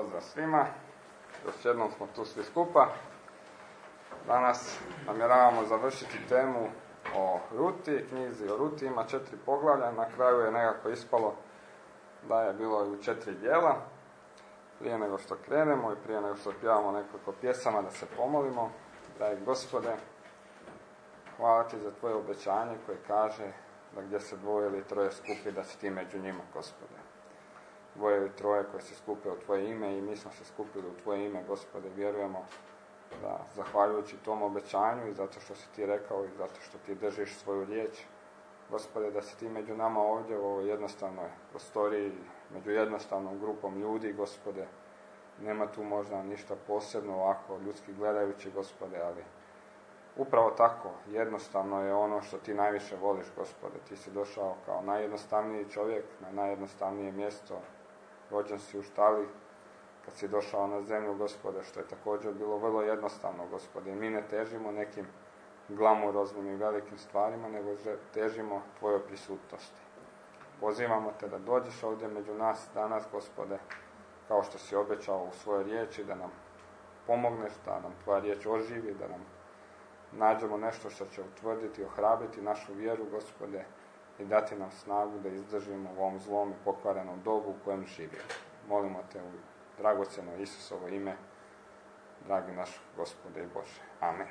pozdrav svima. Još jednom smo tu svi skupa. Danas namjeravamo završiti temu o Ruti. Knjizi o Ruti ima 4 poglavlja. Na kraju je nekako ispalo da je bilo i u 4 dijela. Prije nego što krenemo i prije nego što pjevamo nekoliko pjesama, da se pomolimo. Dragi Gospode, hvala ti za tvoje obećanje koje kaže da gdje se 2 ili 3 skupi, da si ti među njima, Gospode. 2 ili 3 koji se skupe u tvoje ime i mi smo se skupili u tvoje ime, Gospode. Vjerujemo da zahvaljujući tom obećanju i zato što si ti rekao i zato što ti držiš svoju riječ, Gospode, da si ti među nama ovdje u ovoj jednostavnoj prostoriji, među jednostavnom grupom ljudi, Gospode. Nema tu možda ništa posebno ovako ljudski gledajući, Gospode, ali upravo tako, jednostavno je ono što ti najviše voliš, Gospode. Ti si došao kao najjednostavniji čovjek na najjednostavnije mjesto. Rođen si u štali kad si došao na zemlju, Gospode, što je također bilo vrlo jednostavno, Gospode. I mi ne težimo nekim glamuroznim i velikim stvarima, nego težimo tvojoj prisutnosti. Pozivamo te da dođeš ovdje među nas danas, Gospode, kao što si obećao u svojoj riječi, da nam pomogneš, da nam tvoja riječ oživi, da nam nađemo nešto što će utvrditi, ohrabriti našu vjeru, Gospode, i dati nam snagu da izdržimo u ovom zlom i pokvarenom dobu u kojem živimo. Molimo te u dragocjeno Isusovo ime, dragi naš Gospode i Bože. Amen.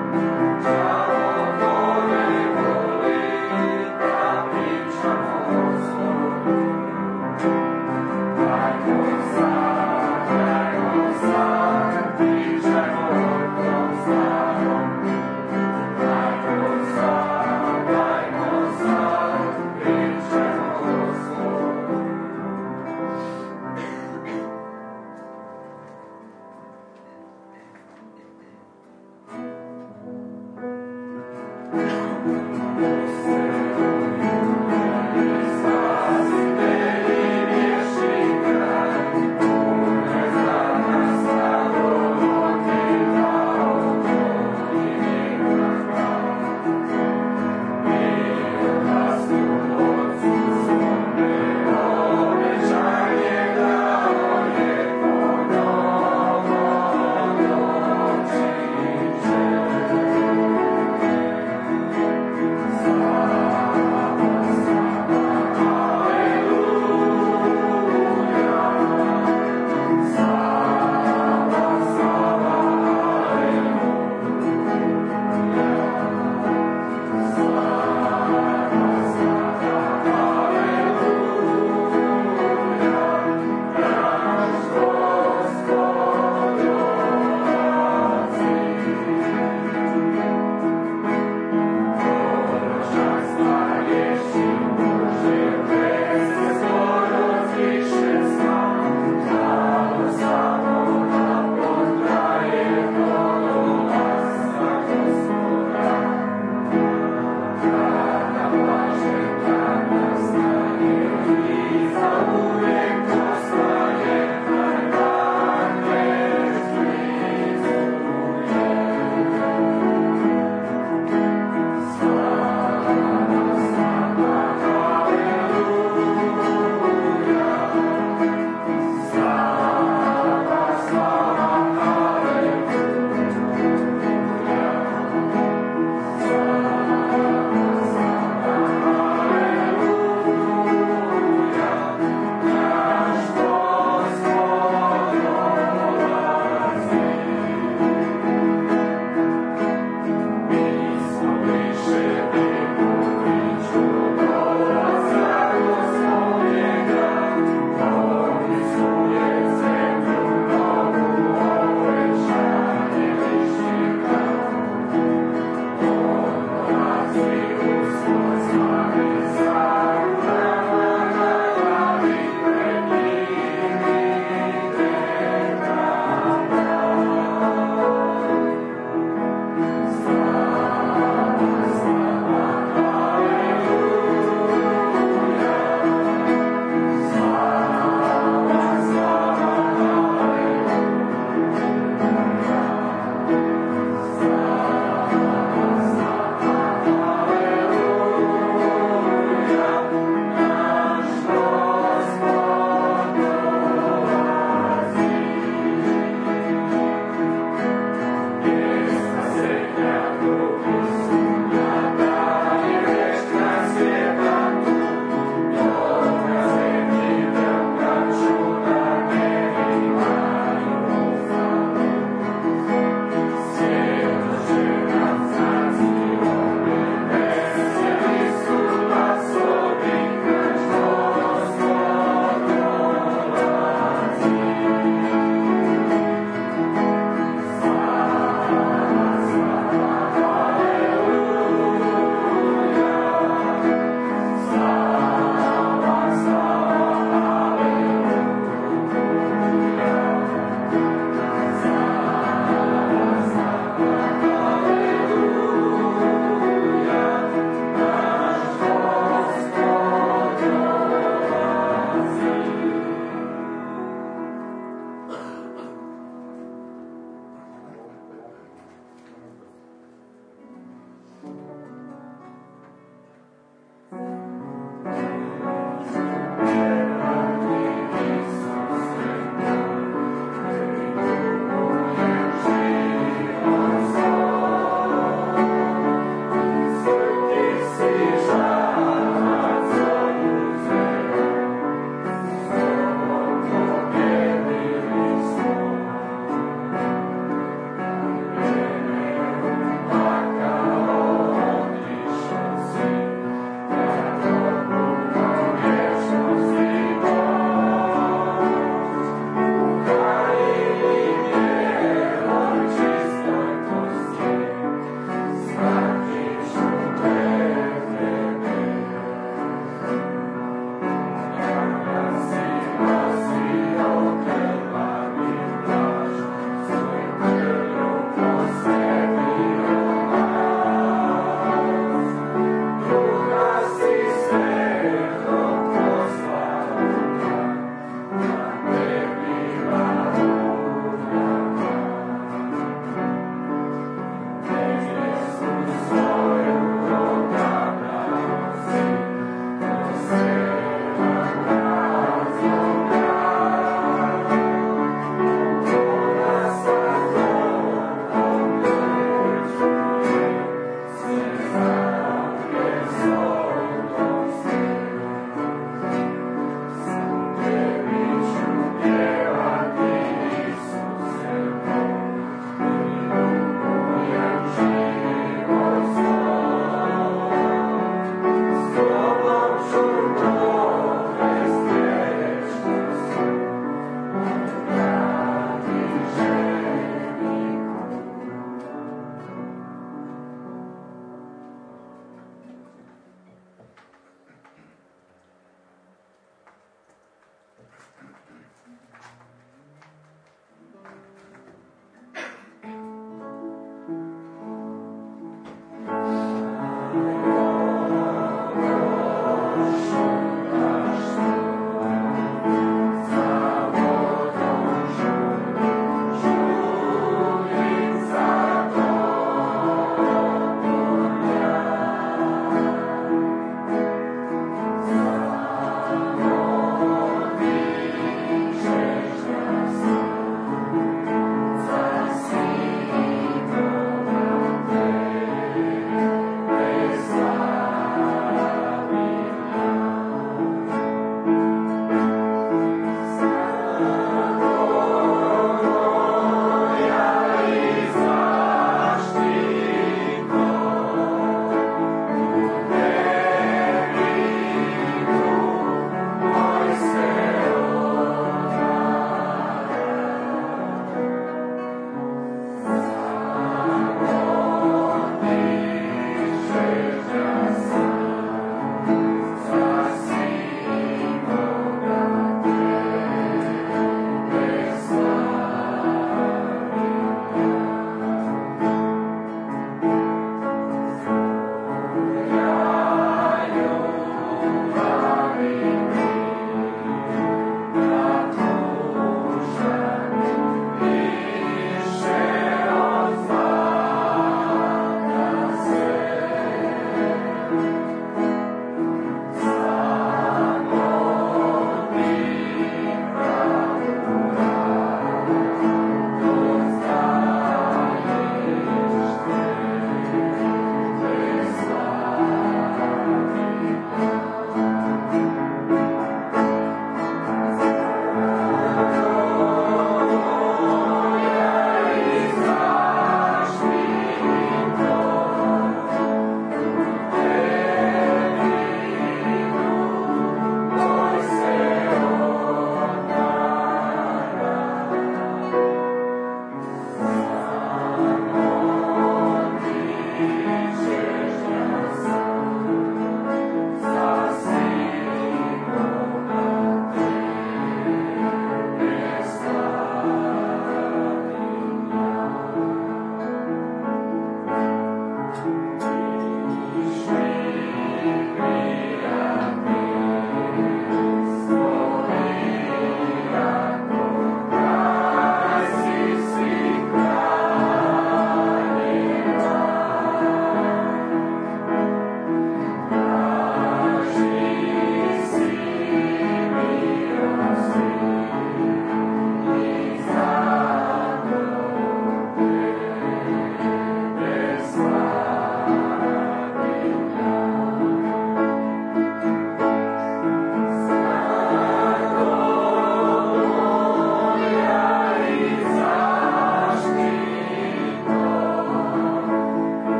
Amen.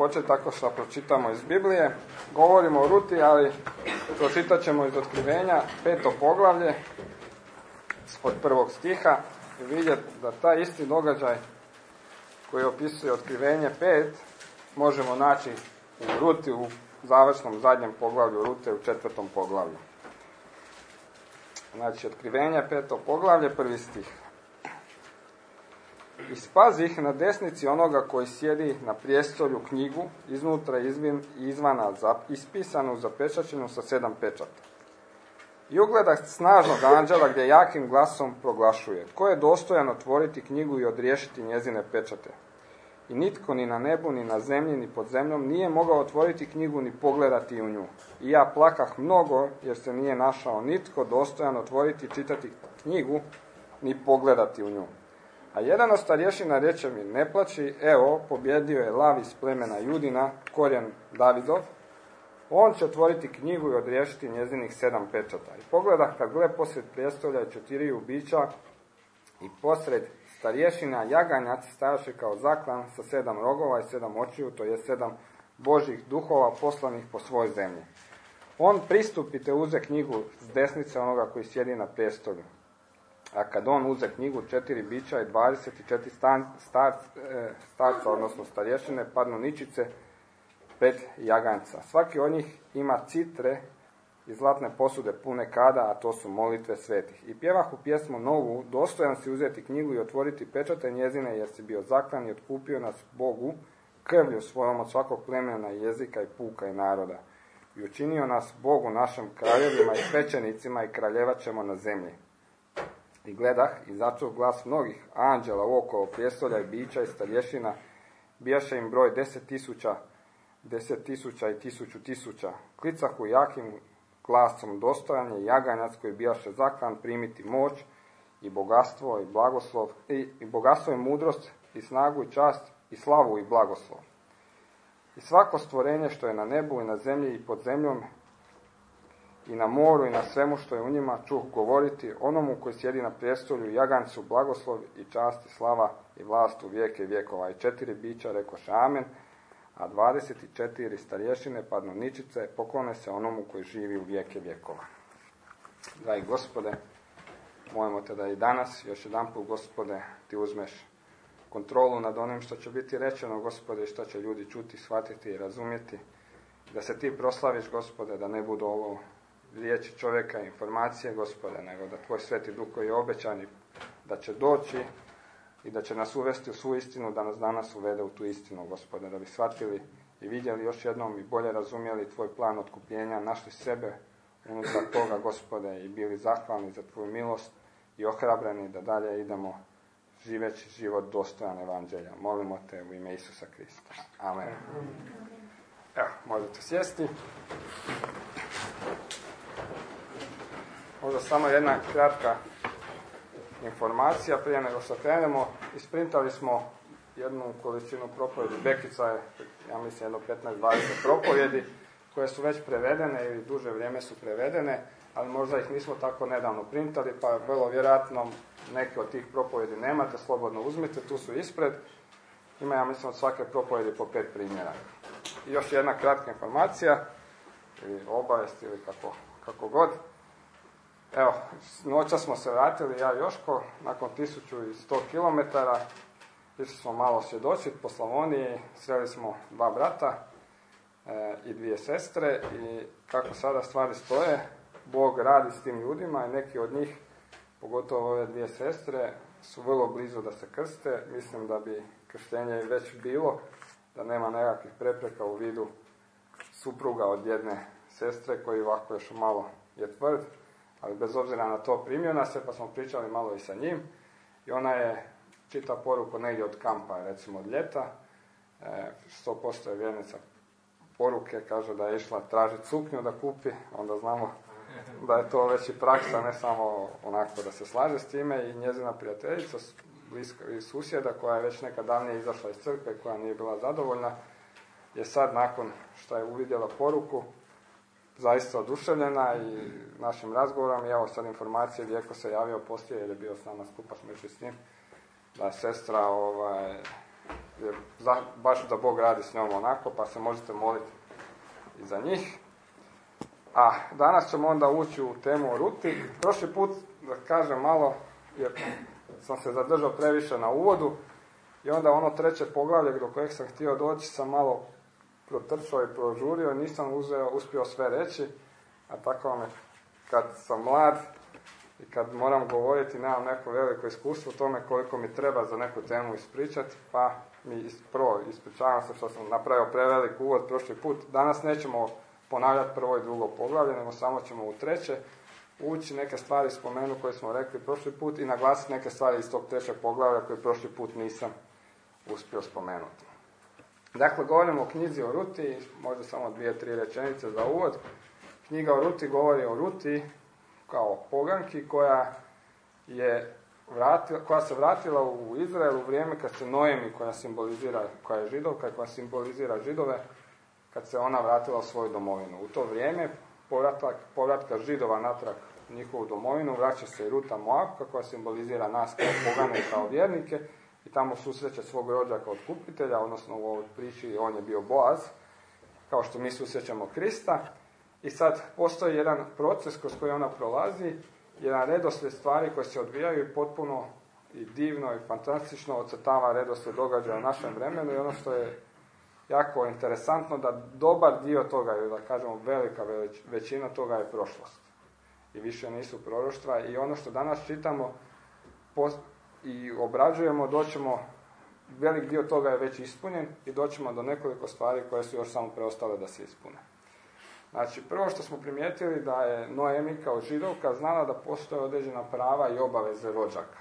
početi tako što pročitamo iz Biblije. Govorimo o Ruti, ali pročitat ćemo iz Otkrivenja 5. poglavlje od 1. stiha i vidjeti da taj isti događaj koji opisuje Otkrivenje 5 možemo naći u Ruti, u završnom zadnjem poglavlju Rute, u 4. poglavlju. Znači, Otkrivenje 5. poglavlje, 1. stih. I spazih na desnici onoga koji sjedi na prijestolju knjigu, iznutra i izvana ispisanu, zapečaćenu sa 7 pečata. I ugledah snažnog anđela gdje jakim glasom proglašuje: ko je dostojan otvoriti knjigu i odriješiti njezine pečate? I nitko ni na nebu, ni na zemlji, ni pod zemljom nije mogao otvoriti knjigu ni pogledati u nju. I ja plakah mnogo, jer se nije našao nitko dostojan otvoriti i čitati knjigu, ni pogledati u nju. A jedan od starješina reče mi: ne plači, evo, pobjedio je lav iz plemena Judina, korijen Davidov. On će otvoriti knjigu i odriješiti njezinih 7 pečata. I pogledah, kad gle posred prijestolja 4 bića i posred starješina jaganjac stajaše kao zaklan sa 7 rogova i 7 očiju, to je 7 Božjih duhova poslanih po svoj zemlji. On pristupite uze knjigu s desnice onoga koji sjedi na prijestolju. A kad on uze knjigu, 4 bića i 24 starca, odnosno starješine, padnu ničice pred jaganjca. Svaki od njih ima citre i zlatne posude pune kada, a to su molitve svetih. I pjevahu pjesmu novu: dostojan si uzeti knjigu i otvoriti pečate njezine, jer si bio zaklan i otkupio nas Bogu krvlju svojom od svakog plemena, jezika i puka i naroda. I učinio nas Bogu našem kraljevima i svećenicima i kraljevat ćemo na zemlji. I gledah, i začuh glas mnogih anđela okolo prijestolja i bića i starješina, bijaše im broj 10.000 i 1.000. Klicahu jakim glasom: dostojan je jaganjac koji bijaše zaklan primiti moć i bogatstvo i blagoslov i bogatstvo i mudrost i snagu i čast i slavu i blagoslov. I svako stvorenje što je na nebu i na zemlji i pod zemljom i na moru i na svemu što je u njima čuh govoriti onomu koji sjedi na prijestolju jaganjcu blagoslov i čast i slava i vlast u vijeke vjekova. I 4 bića rekoše amen, a 24 starješine padnu ničice, poklone se onomu koji živi u vijeke vjekova. Dragi Gospode, molimo te da i danas još jedanput, Gospode, ti uzmeš kontrolu nad onim što će biti rečeno, Gospode, i što će ljudi čuti, shvatiti i razumjeti. Da se ti proslaviš, Gospode, da ne budu ovo riječi čovjeka i informacije, Gospode, nego da tvoj Sveti Duh koji je obećan da će doći i da će nas uvesti u svu istinu, da nas danas uvede u tu istinu, Gospode, da bi shvatili i vidjeli još jednom i bolje razumjeli tvoj plan otkupljenja, našli sebe unutar toga, Gospode, i bili zahvalni za tvoju milost i ohrabreni da dalje idemo živeći život dostojan evanđelja. Molimo te u ime Isusa Krista. Amen. Evo, možete sjesti. Možda samo jedna kratka informacija prije nego što krenemo. Isprintali smo jednu količinu propovjedi. Bekica je, ja mislim, jedno 15-20 propovjedi koje su već prevedene ili duže vrijeme su prevedene, ali možda ih nismo tako nedavno printali, pa vrlo vjerojatno neke od tih propovjedi nemate, slobodno uzmite, tu su ispred. Ima, ja mislim, od svake propovjedi po 5 primjera. I još jedna kratka informacija, ili obavijest, ili kako god. Evo, noća smo se vratili, ja i Joško, nakon 1100 km, išli smo malo svjedočiti po Slavoniji, sreli smo 2 brata i 2 sestre i kako sada stvari stoje, Bog radi s tim ljudima i neki od njih, pogotovo ove 2 sestre, su vrlo blizu da se krste. Mislim da bi krštenje već bilo, da nema nekakvih prepreka u vidu supruga od jedne sestre koji ovako još malo je tvrd, ali bez obzira na to primio nas se, pa smo pričali malo i sa njim i ona je čita poruku negdje od kampa, recimo od ljeta, 100% je vjernica poruke, kaže da je išla tražiti suknju da kupi, onda znamo da je to već i praksa, ne samo onako da se slaže s time. I njezina prijateljica bliska iz susjeda koja je već nekad davnije izašla iz crkve, koja nije bila zadovoljna, je sad nakon što je uvidjela poruku zaista oduševljena i našim razgovorom. I evo sad informacije, Vjeko se javio poslije jer je bio s nama skupa, smo išli s njim, da je sestra jer baš da Bog radi s njom onako, pa se možete moliti i za njih. A danas ćemo onda ući u temu o Ruti. Prošli put, da kažem malo, jer sam se zadržao previše na uvodu, i onda ono 3. poglavlje do kojeg sam htio doći sam malo protrčao i prožurio, nisam uspio sve reći, a tako me kad sam mlad i kad moram govoriti, nemam neko veliko iskustvo u tome koliko mi treba za neku temu ispričati, pa mi prvo ispričavam se što sam napravio prevelik uvod prošli put. Danas nećemo ponavljati 1. i 2. poglavlje, nego samo ćemo u 3. ući neke stvari spomenu koje smo rekli prošli put i naglasiti neke stvari iz tog 3. poglavlja koje prošli put nisam uspio spomenuti. Dakle, govorimo o knjizi o Ruti, možda samo 2-3 rečenice za uvod. Knjiga o Ruti govori o Ruti kao poganki koja se vratila u Izrael u vrijeme kad se Noemi, koja je Židovka, koja simbolizira Židove, kad se ona vratila u svoju domovinu. U to vrijeme povratka Židova natrag njihovu domovinu, vraća se i Ruta Moabka, koja simbolizira nas kao pogane i kao vjernike, i tamo susreće svog rođaka otkupitelja, odnosno u ovoj priči on je bio Boaz, kao što mi susrećemo Krista. I sad postoji jedan proces kroz koji ona prolazi, jedan redoslijed stvari koje se odvijaju i potpuno i divno i fantastično ocrtava redoslijed događaja u našem vremenu, i ono što je jako interesantno, da dobar dio toga, ili da kažemo velika većina toga je prošlost. I više nisu proroštva, i ono što danas čitamo i obrađujemo, doćemo, velik dio toga je već ispunjen i doćemo do nekoliko stvari koje su još samo preostale da se ispune. Znači, prvo što smo primijetili da je Noemi kao Židovka znala da postoje određena prava i obaveze rođaka.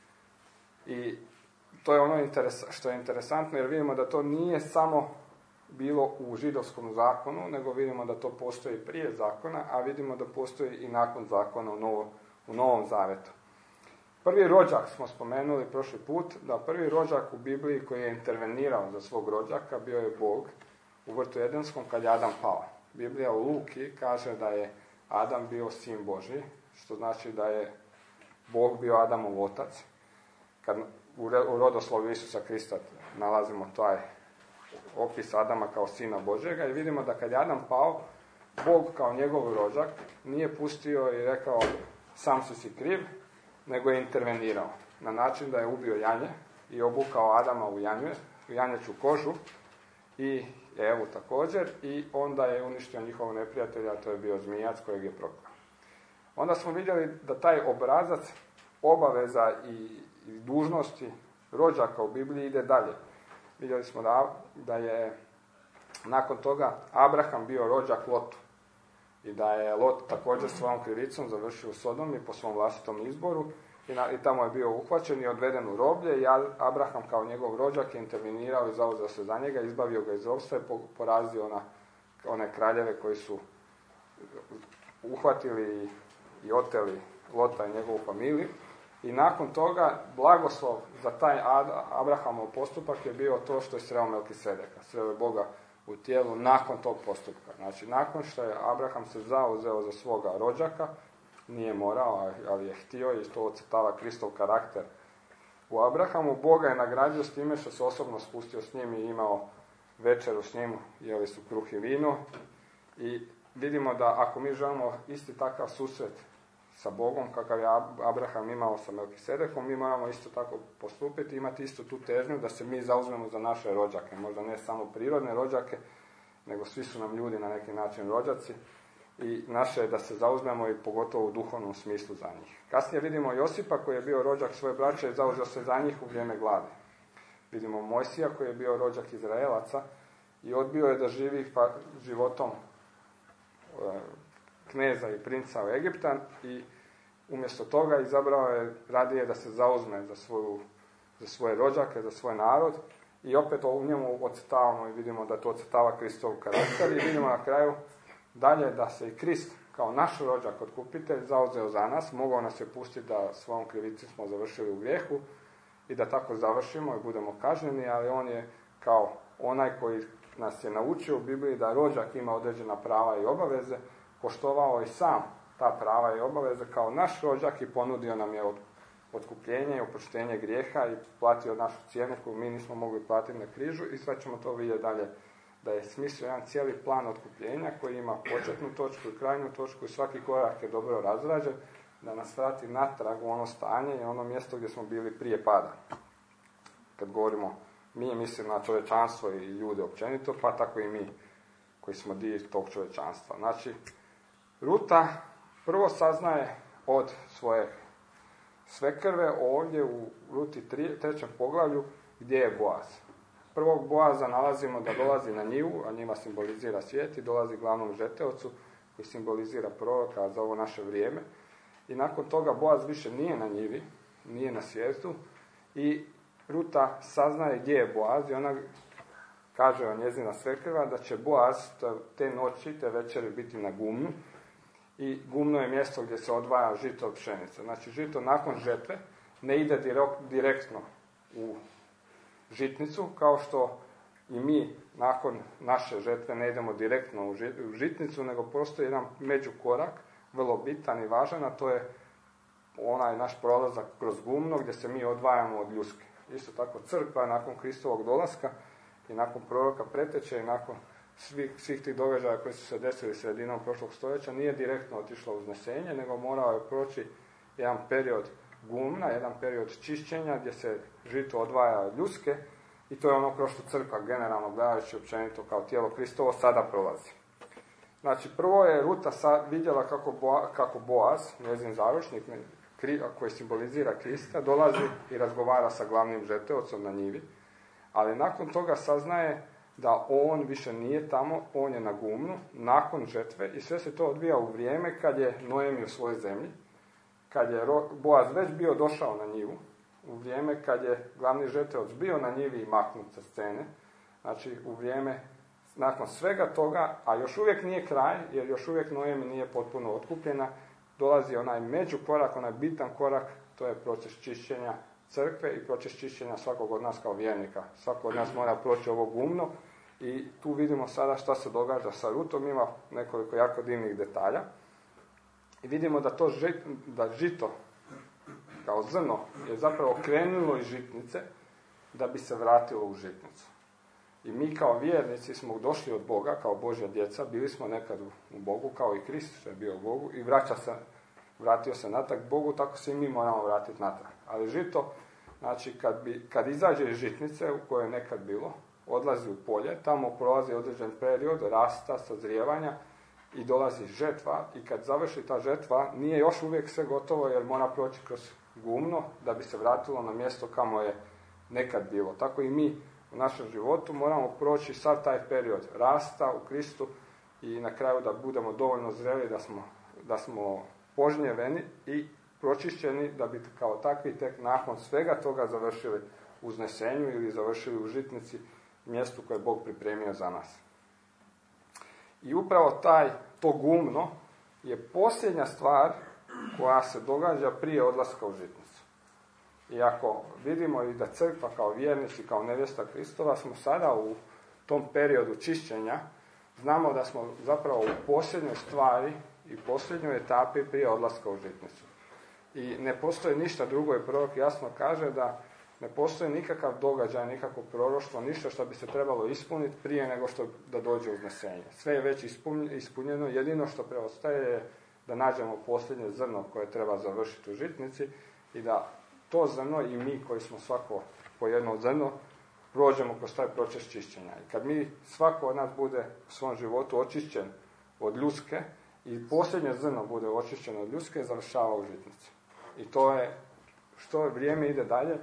I to je ono što je interesantno, jer vidimo da to nije samo bilo u židovskom zakonu, nego vidimo da to postoji prije zakona, a vidimo da postoji i nakon zakona u Novom Zavetu. Prvi rođak smo spomenuli prošli put, da prvi rođak u Bibliji koji je intervenirao za svog rođaka bio je Bog u vrtu Edenskom kad je Adam pao. Biblija u Luki kaže da je Adam bio sin Božji, što znači da je Bog bio Adamov otac. Kad u rodoslovu Isusa Krista nalazimo taj opis Adama kao sina Božjega, i vidimo da kad je Adam pao, Bog kao njegov rođak nije pustio i rekao sam si kriv, nego je intervenirao na način da je ubio janje i obukao Adama u janjeću kožu i Evu također, i onda je uništio njihovog neprijatelja, to je bio zmijac kojeg je proklao. Onda smo vidjeli da taj obrazac obaveza i dužnosti rođaka u Bibliji ide dalje. Vidjeli smo da je nakon toga Abraham bio rođak Lotu i da je Lot također svojom krivicom završio u Sodomi po svom vlastitom izboru i tamo je bio uhvaćen i odveden u roblje, i Abraham kao njegov rođak je intervenirao i zauzeo se za njega, izbavio ga iz ropstva i porazio one kraljeve koji su uhvatili i oteli Lota i njegovu familiju. I nakon toga blagoslov za taj Abrahamov postupak je bio to što je sreo Melkisedeka. Sreo je Boga u tijelu nakon tog postupka. Znači, nakon što je Abraham se zauzeo za svoga rođaka, nije morao, ali je htio, i to ocrtava Kristov karakter u Abrahamu, Boga je nagradio s time što se osobno spustio s njim i imao večeru s njim, jeli su kruh i vino. I vidimo da ako mi želimo isti takav susret sa Bogom kakav je Abraham imao sa Melkisedekom, mi moramo isto tako postupiti, imati isto tu težnju da se mi zauzmemo za naše rođake. Možda ne samo prirodne rođake, nego svi su nam ljudi na neki način rođaci, i naše je da se zauzmemo i pogotovo u duhovnom smislu za njih. Kasnije vidimo Josipa koji je bio rođak svoje braće i zauzeo se za njih u vrijeme gladi. Vidimo Mojsija koji je bio rođak Izraelaca i odbio je da živi životom kneza i princa u Egipta, i umjesto toga izabrao je radije da se zauzme za svoje rođake, za svoj narod, i opet u njemu ocrtavamo i vidimo da to ocrtava Kristov karakter, i vidimo na kraju dalje da se i Krist kao naš rođak otkupitelj zauzeo za nas, mogao nas je pustiti da svojom krivicom smo završili u grijehu i da tako završimo i budemo kažnjeni, ali on je kao onaj koji nas je naučio u Bibliji da rođak ima određena prava i obaveze, poštovao i sam ta prava i obaveze kao naš rođak i ponudio nam je otkupljenje i oproštenje grijeha i platio našu cijenu koju mi nismo mogli platiti na križu i sad ćemo to vidjeti dalje da je smislio jedan cijeli plan otkupljenja koji ima početnu točku i krajnju točku i svaki korak je dobro razrađen da nas vrati natrag u ono stanje i ono mjesto gdje smo bili prije pada. Kad govorimo mi, mislim na čovječanstvo i ljude općenito, pa tako i mi koji smo dio tog čovječanstva. Znači, Ruta prvo saznaje od svoje svekrve ovdje u Ruti 3. poglavlju gdje je Boaz. Prvog Boaza nalazimo da dolazi na njivu, a njima simbolizira svijet i dolazi glavnom žeteocu koji simbolizira proroka za ovo naše vrijeme. I nakon toga Boaz više nije na njivi, nije na svijetu i Ruta saznaje gdje je Boaz i ona kaže o njezina svekrva da će Boaz te noći, te večeri biti na gumnu i gumno je mjesto gdje se odvaja žito od pšenice. Znači žito nakon žetve ne ide direktno u žitnicu, kao što i mi nakon naše žetve ne idemo direktno u žitnicu, nego postoji jedan međukorak, vrlo bitan i važan, a to je onaj naš prolazak kroz gumno gdje se mi odvajamo od ljuske. Isto tako crkva nakon Kristovog dolaska i nakon proroka preteče i nakon svih tih događaja koji su se desili sredinom prošlog stoljeća nije direktno otišla u uznesenje, nego morao je proći jedan period gumna, jedan period čišćenja gdje se žito odvaja od ljuske i to je ono kroz što crkva generalno gledajući općenito kao tijelo Kristovo sada prolazi. Znači prvo je Ruta vidjela kako Boaz, njezin zaručnik koji simbolizira Krista, dolazi i razgovara sa glavnim žeteocom na njivi, ali nakon toga saznaje da on više nije tamo, on je na gumnu, nakon žetve i sve se to odvija u vrijeme kad je Noemi u svojoj zemlji, kad je Boaz već bio došao na njivu, u vrijeme kad je glavni žeteoc bio na njivi i maknut sa scene, znači u vrijeme nakon svega toga, a još uvijek nije kraj, jer još uvijek Noemi nije potpuno otkupljena, dolazi onaj međukorak, onaj bitan korak, to je proces čišćenja crkve i proces čišćenja svakog od nas kao vjernika. Svako od nas mora proći ovo gumno i tu vidimo sada šta se događa sa Rutom, ima nekoliko jako divnih detalja. I vidimo da žito kao zrno je zapravo krenulo iz žitnice da bi se vratilo u žitnicu. I mi kao vjernici smo došli od Boga, kao Božja djeca, bili smo nekad u Bogu, kao i Krist što je bio u Bogu i vratio se natrag Bogu, tako se i mi moramo vratiti natrag. Ali žito, znači kad izađe iz žitnice u kojoj je nekad bilo, odlazi u polje, tamo prolazi određen period rasta, sazrijevanja i dolazi žetva i kad završi ta žetva nije još uvijek sve gotovo jer mora proći kroz gumno da bi se vratilo na mjesto kamo je nekad bilo. Tako i mi u našem životu moramo proći sad taj period rasta u Kristu i na kraju da budemo dovoljno zreli da smo požnjeveni i pročišćeni da bi kao takvi tek nakon svega toga završili u uznesenju ili završili u žitnici, mjestu koje je Bog pripremio za nas. I upravo to gumno je posljednja stvar koja se događa prije odlaska u žitnicu. I ako vidimo i da crkva kao vjernici, kao nevjesta Kristova, smo sada u tom periodu čišćenja, znamo da smo zapravo u posljednjoj stvari i posljednjoj etapi prije odlaska u žitnicu. I ne postoji ništa drugo i prorok jasno kaže da ne postoji nikakav događaj, nikakvo proroštvo, ništa što bi se trebalo ispuniti prije nego što da dođe uznesenje. Sve je već ispunjeno, jedino što preostaje je da nađemo posljednje zrno koje treba završiti u žitnici i da to zrno i mi koji smo svako po jedno zrno prođemo kroz taj proces čišćenja. I kad mi svako od nas bude u svom životu očišćen od ljuske i posljednje zrno bude očišćeno od ljuske, završava u žitnici. I to je, što vrijeme ide dalje,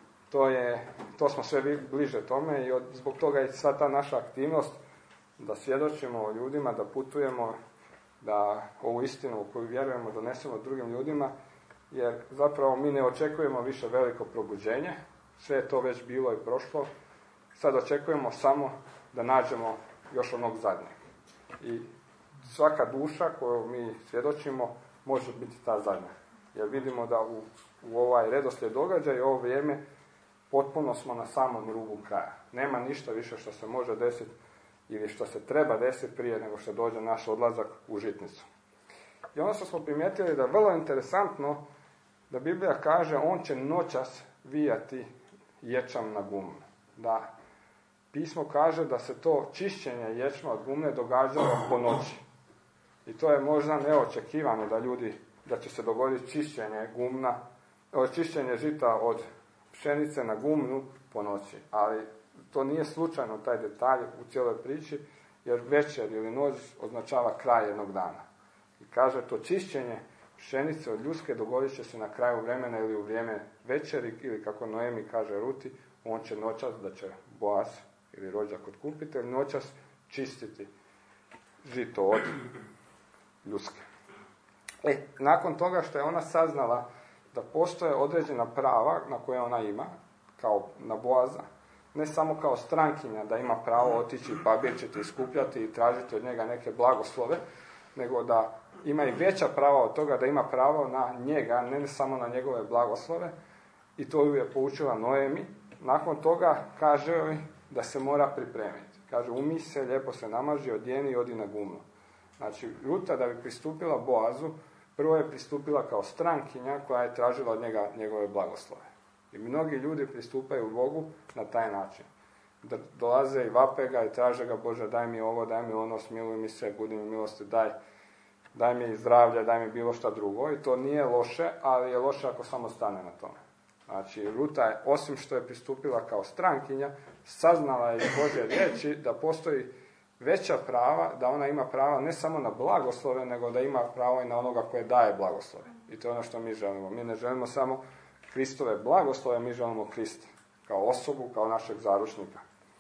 to smo sve bliže tome i zbog toga je sva ta naša aktivnost da svjedočimo o ljudima, da putujemo, da ovu istinu u koju vjerujemo donesemo drugim ljudima, jer zapravo mi ne očekujemo više veliko probuđenje, sve je to već bilo i prošlo, sad očekujemo samo da nađemo još onog zadnjeg. I svaka duša koju mi svjedočimo može biti ta zadnja. Jer vidimo da u ovaj redoslijed događaja i ovo vrijeme potpuno smo na samom rubu kraja. Nema ništa više što se može desiti ili što se treba desiti prije nego što dođe naš odlazak u žitnicu. I ono što smo primijetili da je vrlo interesantno da Biblija kaže on će noćas vijati ječam na gumnu. Da pismo kaže da se to čišćenje ječma od gumne događalo po noći. I to je možda neočekivano da će se dogoditi čišćenje žita od pšenice na gumnu po noći. Ali to nije slučajno taj detalj u cijeloj priči, jer večer ili noć označava kraj jednog dana. I kaže to čišćenje pšenice od ljuske dogodit će se na kraju vremena ili u vrijeme večeri, ili kako Noemi kaže Ruti, on će noćas, da će Boaz ili rođak otkupitelj noćas čistiti žito od ljuske. Nakon toga što je ona saznala da postoje određena prava na koje ona ima, kao na Boaza, ne samo kao strankinja da ima pravo otići babirčiti, iskupljati i tražiti od njega neke blagoslove, nego da ima i veća prava od toga, da ima pravo na njega, ne samo na njegove blagoslove, i to ju je poučila Noemi. Nakon toga kaže joj da se mora pripremiti. Kaže, umij se, lijepo se namaži, odjeni i odi na gumnu. Znači, Ruta da bi pristupila Boazu, prvo je pristupila kao strankinja koja je tražila od njega njegove blagoslove. I mnogi ljudi pristupaju Bogu na taj način. Dolaze i vape ga i traže ga, Bože, daj mi ovo, daj mi ono, smiluj mi se, budi mi milosti, daj mi zdravlje, daj mi bilo šta drugo. I to nije loše, ali je loše ako samo stane na tome. Znači, Ruta je, osim što je pristupila kao strankinja, saznala je iz Božje riječi da postoji veća prava, da ona ima prava ne samo na blagoslove, nego da ima pravo i na onoga koje daje blagoslove. I to je ono što mi želimo. Mi ne želimo samo Kristove blagoslove, mi želimo Krista kao osobu, kao našeg zaručnika.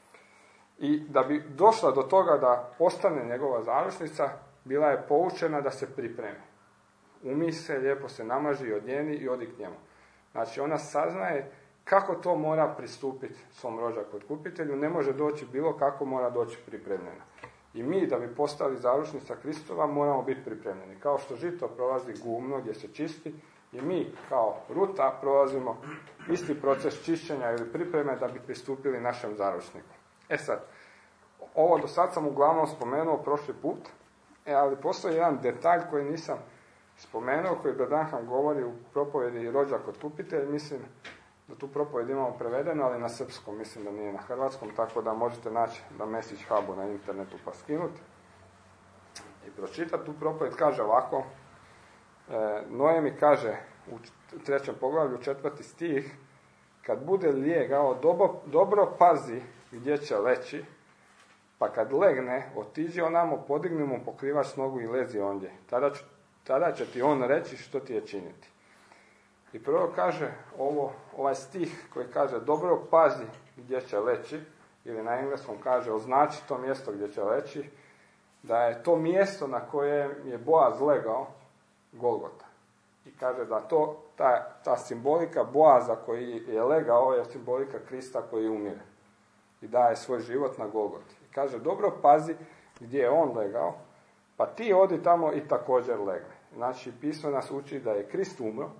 I da bi došla do toga da postane njegova zaručnica, bila je poučena da se pripremi. Umij se, lijepo se namaži, odjeni i odi k njemu. Znači, ona saznaje kako to mora pristupiti svom rođaku otkupitelju, ne može doći bilo kako, mora doći pripremljena. I mi, da bi postali zaručnica Kristova, moramo biti pripremljeni. Kao što žito prolazi gumno gdje se čisti, i mi, kao Ruta, prolazimo isti proces čišćenja ili pripreme da bi pristupili našem zaručniku. Sad, ovo do sad sam uglavnom spomenuo prošli put, ali postoji jedan detalj koji nisam spomenuo, koji Branham govori u propovjedi rođak otkupitelj. Mislim da tu propovjed imamo prevedeno, ali na srpskom, mislim da nije na hrvatskom, tako da možete naći na Message Hubu na internetu pa skinuti i pročitati. Tu propovjed kaže ovako, Noemi kaže u 3. poglavlju 4. stih, kad bude lijegao, dobro pazi gdje će leći, pa kad legne, otiđi onamo, podigni mu pokrivač s nogu i lezi ondje. Tada će ti on reći što ti je činiti. I prvo kaže ovaj stih koji kaže dobro pazi gdje će leći, ili na engleskom kaže označi to mjesto gdje će leći, da je to mjesto na kojem je Boaz legao Golgota. I kaže da ta simbolika Boaza koji je legao je simbolika Krista koji umire i daje svoj život na Golgoti. I kaže dobro pazi gdje je on legao, pa ti odi tamo i također legne. Znači, pismo nas uči da je Krist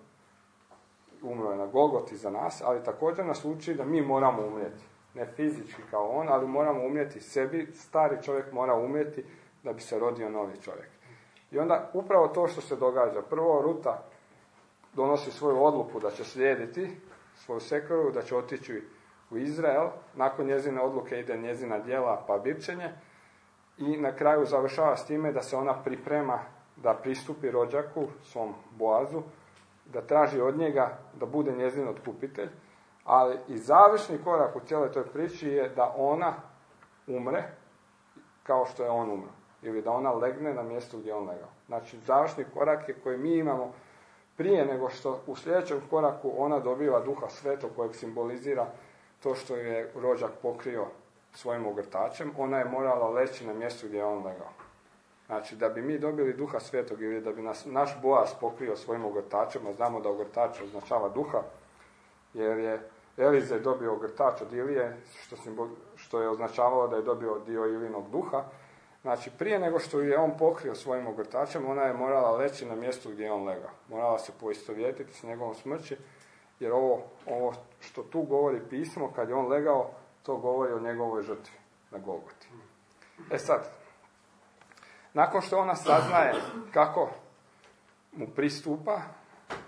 umro je na Golgoti za nas, ali također nas uči da mi moramo umrijeti. Ne fizički kao on, ali moramo umrijeti sebi. Stari čovjek mora umrijeti da bi se rodio novi čovjek. I onda upravo to što se događa. Prvo, Ruta donosi svoju odluku da će slijediti svoju sekeru, da će otići u Izrael. Nakon njezine odluke ide njezina djela pa birčenje. I na kraju završava s time da se ona priprema da pristupi rođaku, svom Boazu, da traži od njega da bude njezin otkupitelj, ali i završni korak u cijeloj toj priči je da ona umre kao što je on umro, ili da ona legne na mjestu gdje je on legao. Znači, završni korak je koji mi imamo prije nego što u sljedećem koraku ona dobiva Duha Svetog kojeg simbolizira to što je rođak pokrio svojim ogrtačem, ona je morala leći na mjestu gdje je on legao. Znači, da bi mi dobili Duha Svetog ili da bi naš Boaz pokrio svojim ogrtačem, a znamo da ogrtač označava duha, jer je Elizej dobio ogrtač od Ilije, što je označavalo da je dobio dio Ilinog duha. Znači, prije nego što je on pokrio svojim ogrtačem, ona je morala leći na mjestu gdje je on legao. Morala se poistovjetiti s njegovom smrći, jer ovo što tu govori pismo, kad je on legao, to govori o njegovoj žrtvi na Golgoti. Sad, nakon što ona saznaje kako mu pristupa,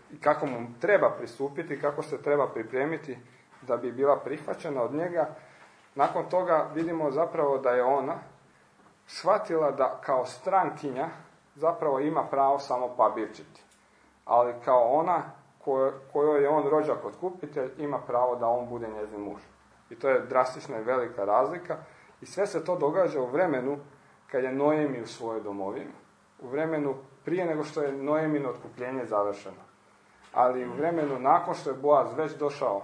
i kako mu treba pristupiti, kako se treba pripremiti da bi bila prihvaćena od njega. Nakon toga vidimo zapravo da je ona shvatila da kao strankinja zapravo ima pravo samo pabirčiti. Ali kao ona kojoj je on rođak otkupitelj, ima pravo da on bude njezin muž. I to je drastična i velika razlika. I sve se to događa u vremenu kad je Noemi u svojoj domovini. U vremenu prije nego što je Noemino otkupljenje završeno. Ali u vremenu nakon što je Boaz već došao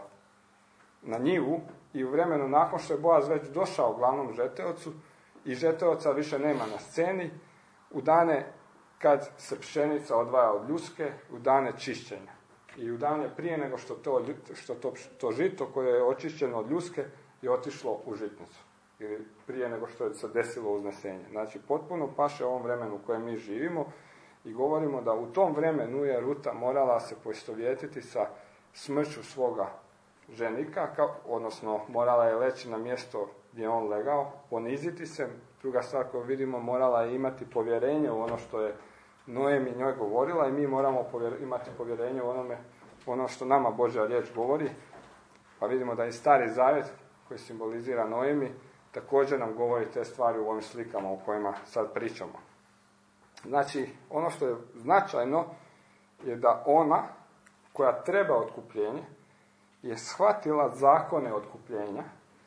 na njivu i u vremenu nakon što je Boaz već došao glavnom žeteocu i žeteoca više nema na sceni, u dane kad se pšenica odvaja od ljuske, u dane čišćenja. I u dane prije nego što to žito koje je očišćeno od ljuske je otišlo u žitnicu. Ili prije nego što je se desilo uznesenje. Znači, potpuno paše ovom vremenu u kojem mi živimo i govorimo da u tom vremenu je Ruta morala se poistovjetiti sa smrću svoga ženika, odnosno morala je leći na mjesto gdje je on legao, poniziti se. Druga stvar koju vidimo, morala je imati povjerenje u ono što je Noemi njoj govorila i mi moramo imati povjerenje u ono što nama Božja riječ govori. Pa vidimo da i Stari Zavjet koji simbolizira Noemi također nam govori te stvari u ovim slikama o kojima sad pričamo. Znači, ono što je značajno je da ona koja treba otkupljenje je shvatila zakone otkupljenja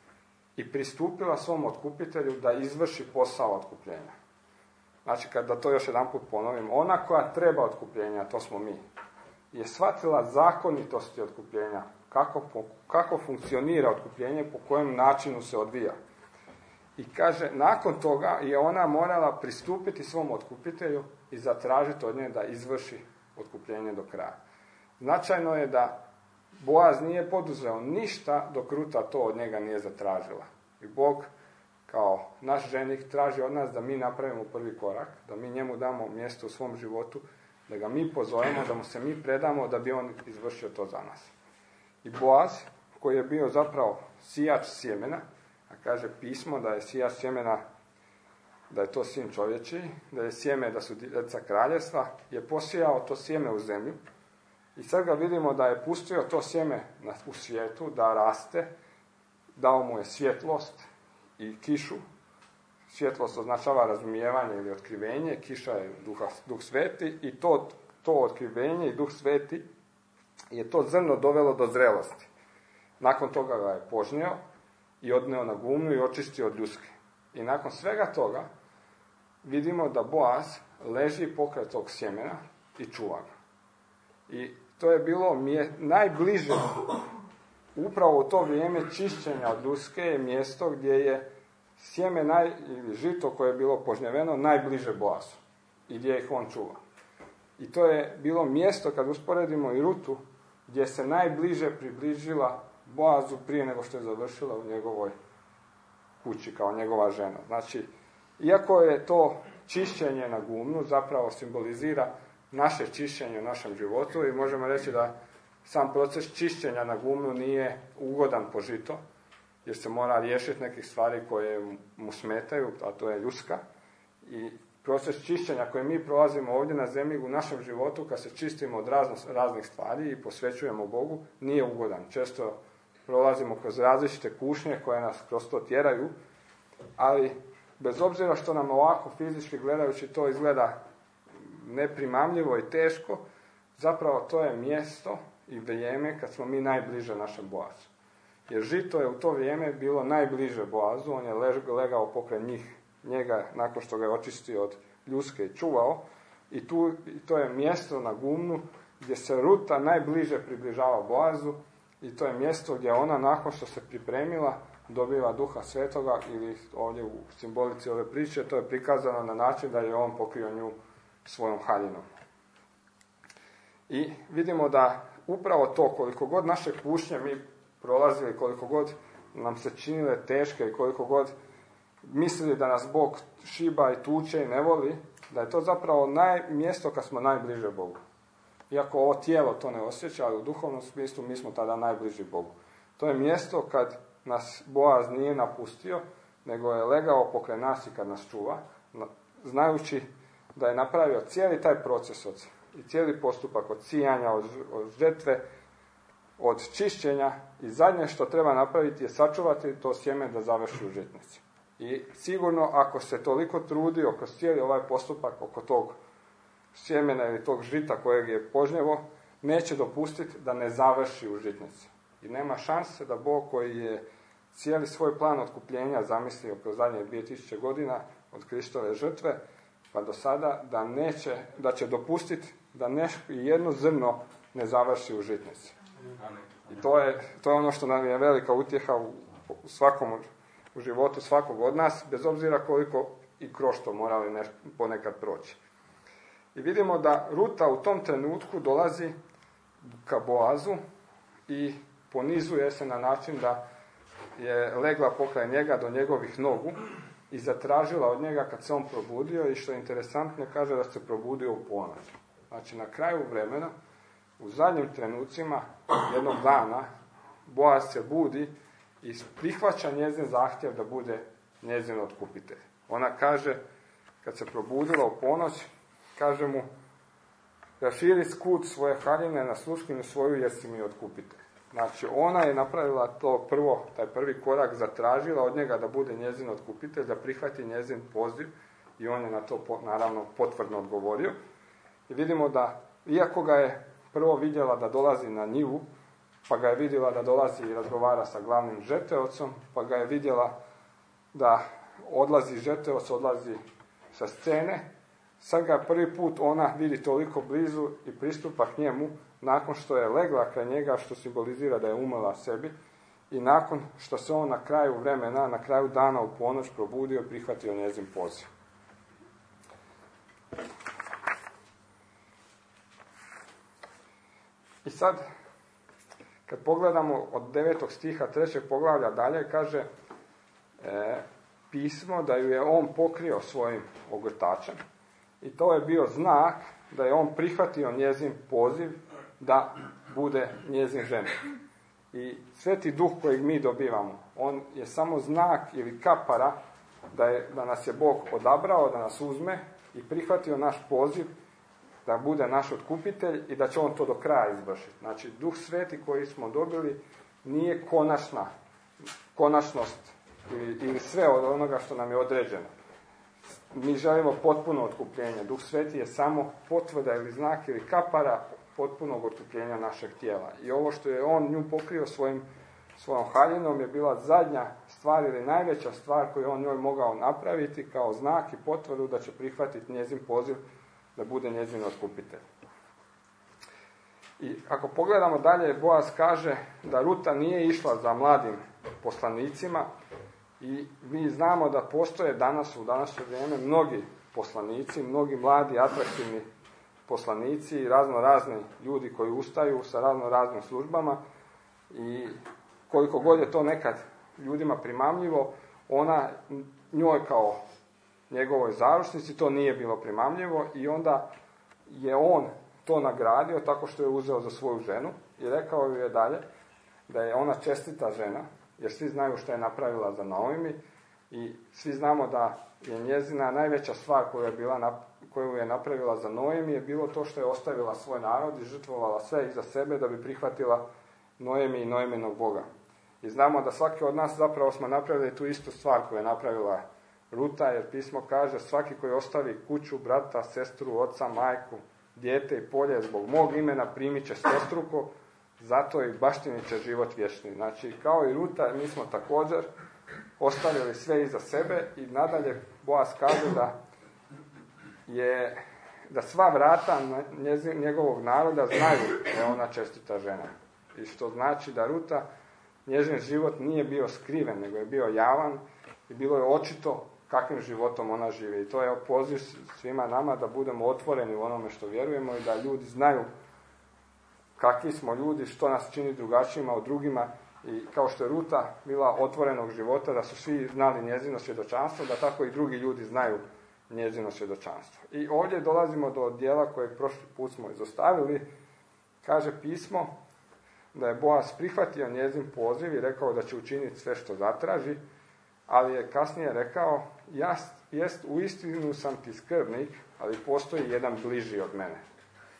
i pristupila svom otkupitelju da izvrši posao otkupljenja. Znači, da to još jedanput ponovim, ona koja treba otkupljenja, to smo mi, je shvatila zakonitosti otkupljenja, kako funkcionira otkupljenje, po kojem načinu se odvija. I kaže, nakon toga je ona morala pristupiti svom otkupitelju i zatražiti od nje da izvrši otkupljenje do kraja. Značajno je da Boaz nije poduzeo ništa dok Ruta to od njega nije zatražila. I Bog, kao naš ženik, traži od nas da mi napravimo prvi korak, da mi njemu damo mjesto u svom životu, da ga mi pozovemo, da mu se mi predamo, da bi on izvršio to za nas. I Boaz, koji je bio zapravo sijač sjemena, a kaže pismo da je sijač sjemena, da je to sin čovječiji, da je sjeme, da su djeca kraljevstva, je posijao to sjeme u zemlju. I sad ga vidimo da je pustio to sjeme u svijetu, da raste, dao mu je svjetlost i kišu. Svjetlost označava razumijevanje ili otkrivenje, kiša je Duh Sveti i to otkrivenje i Duh Sveti je to zrno dovelo do zrelosti. Nakon toga ga je požnio i odneo na gumnu i očistio od ljuske. I nakon svega toga vidimo da Boaz leži pokraj tog sjemena i čuva ga. I to je bilo najbliže, upravo u to vrijeme čišćenja od ljuske je mjesto gdje je sjeme ili žito koje je bilo požnjeveno najbliže Boazu i gdje ih on čuva. I to je bilo mjesto, kad usporedimo i Rutu, gdje se najbliže približila Boazu prije nego što je završila u njegovoj kući kao njegova žena. Znači, iako je to čišćenje na gumnu zapravo simbolizira naše čišćenje u našem životu i možemo reći da sam proces čišćenja na gumnu nije ugodan po žito, jer se mora riješiti nekih stvari koje mu smetaju, a to je ljuska. I proces čišćenja koji mi prolazimo ovdje na zemlji u našem životu, kad se čistimo od raznih stvari i posvećujemo Bogu, nije ugodan. Često prolazimo kroz različite kušnje koje nas kroz to tjeraju, ali bez obzira što nam ovako fizički gledajući to izgleda neprimamljivo i teško, zapravo to je mjesto i vrijeme kad smo mi najbliže našem Boazu. Jer žito je u to vrijeme bilo najbliže Boazu, on je legao pokraj njega nakon što ga je očistio od ljuske i čuvao, i to je mjesto na gumnu gdje se Ruta najbliže približava Boazu, i to je mjesto gdje ona nakon što se pripremila dobiva Duha Svetoga, ili ovdje u simbolici ove priče to je prikazano na način da je on pokrio nju svojom haljinom. I vidimo da upravo to, koliko god naše kušnje mi prolazili, koliko god nam se činile teške i koliko god mislili da nas Bog šiba i tuče i ne voli, da je to zapravo mjesto kad smo najbliže Bogu. Iako ovo tijelo to ne osjeća, ali u duhovnom smislu mi smo tada najbliži Bogu. To je mjesto kad nas Boaz nije napustio, nego je legao pokraj nas i kad nas čuva, znajući da je napravio cijeli taj proces od i cijeli postupak od sijanja, od žetve, od čišćenja i zadnje što treba napraviti je sačuvati to sjeme da završi u žitnici. I sigurno ako se toliko trudio kroz cijeli ovaj postupak oko tog sjemena ili tog žita kojeg je požnjevo, neće dopustiti da ne završi u žitnici. I nema šanse da Bog koji je cijeli svoj plan otkupljenja zamislio kroz zadnje 2000 godina od Kristove žrtve, pa do sada, da će dopustiti da jedno zrno ne završi u žitnici. I to je ono što nam je velika utjeha u životu svakog od nas, bez obzira koliko i kroz to morali ponekad proći. I vidimo da Ruta u tom trenutku dolazi ka Boazu i ponizuje se na način da je legla pokraj njega do njegovih nogu i zatražila od njega kad se on probudio, i što je interesantno, kaže da se probudio u ponoć. Znači na kraju vremena, u zadnjim trenucima jednog dana, Boaz se budi i prihvaća njezin zahtjev da bude njezin otkupitelj. Ona kaže, kad se probudila u ponoć, kaže mu: raširi skut svoje haljine na sluškinu svoju jer si mi otkupitelj. Znači ona je napravila to taj prvi korak, zatražila od njega da bude njezin otkupitelj, da prihvati njezin poziv, i on je na to naravno potvrdno odgovorio. I vidimo da, iako ga je prvo vidjela da dolazi na njivu, pa ga je vidjela da dolazi i razgovara sa glavnim žeteocom, pa ga je vidjela da odlazi žeteoc, odlazi sa scene, sad ga prvi put ona vidi toliko blizu i pristupa k njemu nakon što je legla kraj njega, što simbolizira da je umrla sebi, i nakon što se on na kraju vremena, na kraju dana u ponoć probudio i prihvatio njezin poziv. I sad, kad pogledamo od 9. stiha 3. poglavlja dalje, kaže pismo da ju je on pokrio svojim ogrtačem, i to je bio znak da je on prihvatio njezin poziv da bude njezin žena. I Sveti Duh kojeg mi dobivamo, on je samo znak ili kapara da nas je Bog odabrao, da nas uzme i prihvatio naš poziv da bude naš otkupitelj i da će on to do kraja izvršiti. Znači, Duh Sveti koji smo dobili nije konačnost ili sve od onoga što nam je određeno. Mi želimo potpuno otkupljenje. Duh Sveti je samo potvrda ili znak ili kapara potpunog otkupljenja našeg tijela. I ovo što je on nju pokrio svojom haljinom je bila zadnja stvar ili najveća stvar koju on njoj mogao napraviti kao znak i potvrdu da će prihvatiti njezin poziv da bude njezin otkupitelj. I ako pogledamo dalje, Boaz kaže da Ruta nije išla za mladim poslanicima, i mi znamo da postoje danas, u današnje vrijeme, mnogi poslanici, mnogi mladi, atraktivni poslanici i razno-razni ljudi koji ustaju sa razno-raznim službama, i koliko god je to nekad ljudima primamljivo, ona njoj kao njegovoj zaručnici to nije bilo primamljivo, i onda je on to nagradio tako što je uzeo za svoju ženu i rekao ju je dalje da je ona čestita žena, jer svi znaju što je napravila za Naomi, i svi znamo da je njezina najveća stvar koju je napravila za Noemi je bilo to što je ostavila svoj narod i žrtvovala sve iza sebe da bi prihvatila Noemi i Noeminog Boga. I znamo da svaki od nas zapravo smo napravili tu istu stvar koju je napravila Ruta, jer pismo kaže: svaki koji ostavi kuću, brata, sestru, oca, majku, dijete i polje zbog mog imena primit će stostruko, zato i baštinit će život vječni. Znači, kao i Ruta, mi smo također ostavili sve iza sebe, i nadalje Boaz kaže da sva vrata njegovog naroda znaju da je ona čestita žena. I što znači da Ruta, njezin život nije bio skriven, nego je bio javan i bilo je očito kakvim životom ona živi. I to je poziv svima nama da budemo otvoreni u onome što vjerujemo i da ljudi znaju kakvi smo ljudi, što nas čini drugačijima od drugima, i kao što je Ruta bila otvorenog života, da su svi znali njezino svjedočanstvo, da tako i drugi ljudi znaju njezino svjedočanstvo. I ovdje dolazimo do dijela kojeg prošli put smo izostavili. Kaže pismo da je Boaz prihvatio njezin poziv i rekao da će učiniti sve što zatraži, ali je kasnije rekao: uistinu sam ti skrbnik, ali postoji jedan bliži od mene.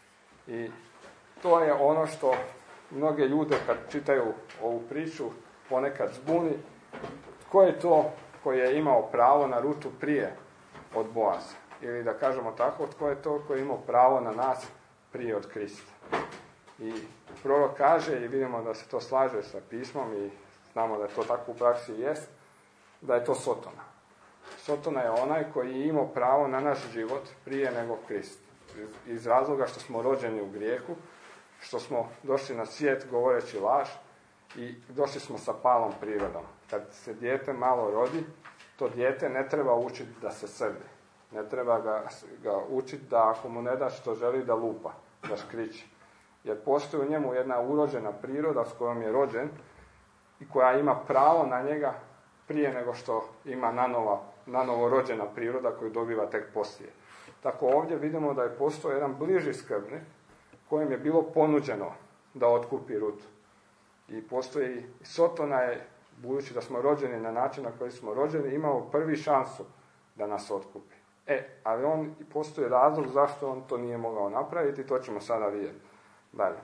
I to je ono što mnoge ljude kad čitaju ovu priču ponekad zbuni. Tko je to koji je imao pravo na Rutu prije od Boaza? Ili da kažemo tako, tko je to koji je imao pravo na nas prije od Krista? I prorok kaže, i vidimo da se to slaže sa pismom i znamo da to tako u praksi jest, da je to Sotona. Sotona je onaj koji je imao pravo na naš život prije nego Krist. Iz razloga što smo rođeni u grijehu, što smo došli na svijet govoreći laž i došli smo sa palom prirodom. Kad se dijete malo rodi, to dijete ne treba učiti da se srdi. Ne treba ga učiti da ako mu ne daš što želi da lupa, da škriči. Jer postoji u njemu jedna urođena priroda s kojom je rođen i koja ima pravo na njega prije nego što ima nanovo rođena priroda koju dobiva tek poslije. Tako ovdje vidimo da je postao jedan bliži skrbnik kojem je bilo ponuđeno da otkupi Rutu. I postoji, Sotona je, budući da smo rođeni na način na koji smo rođeni, imao prvi šansu da nas otkupi. Ali postoji razlog zašto on to nije mogao napraviti, to ćemo sada vidjeti dalje.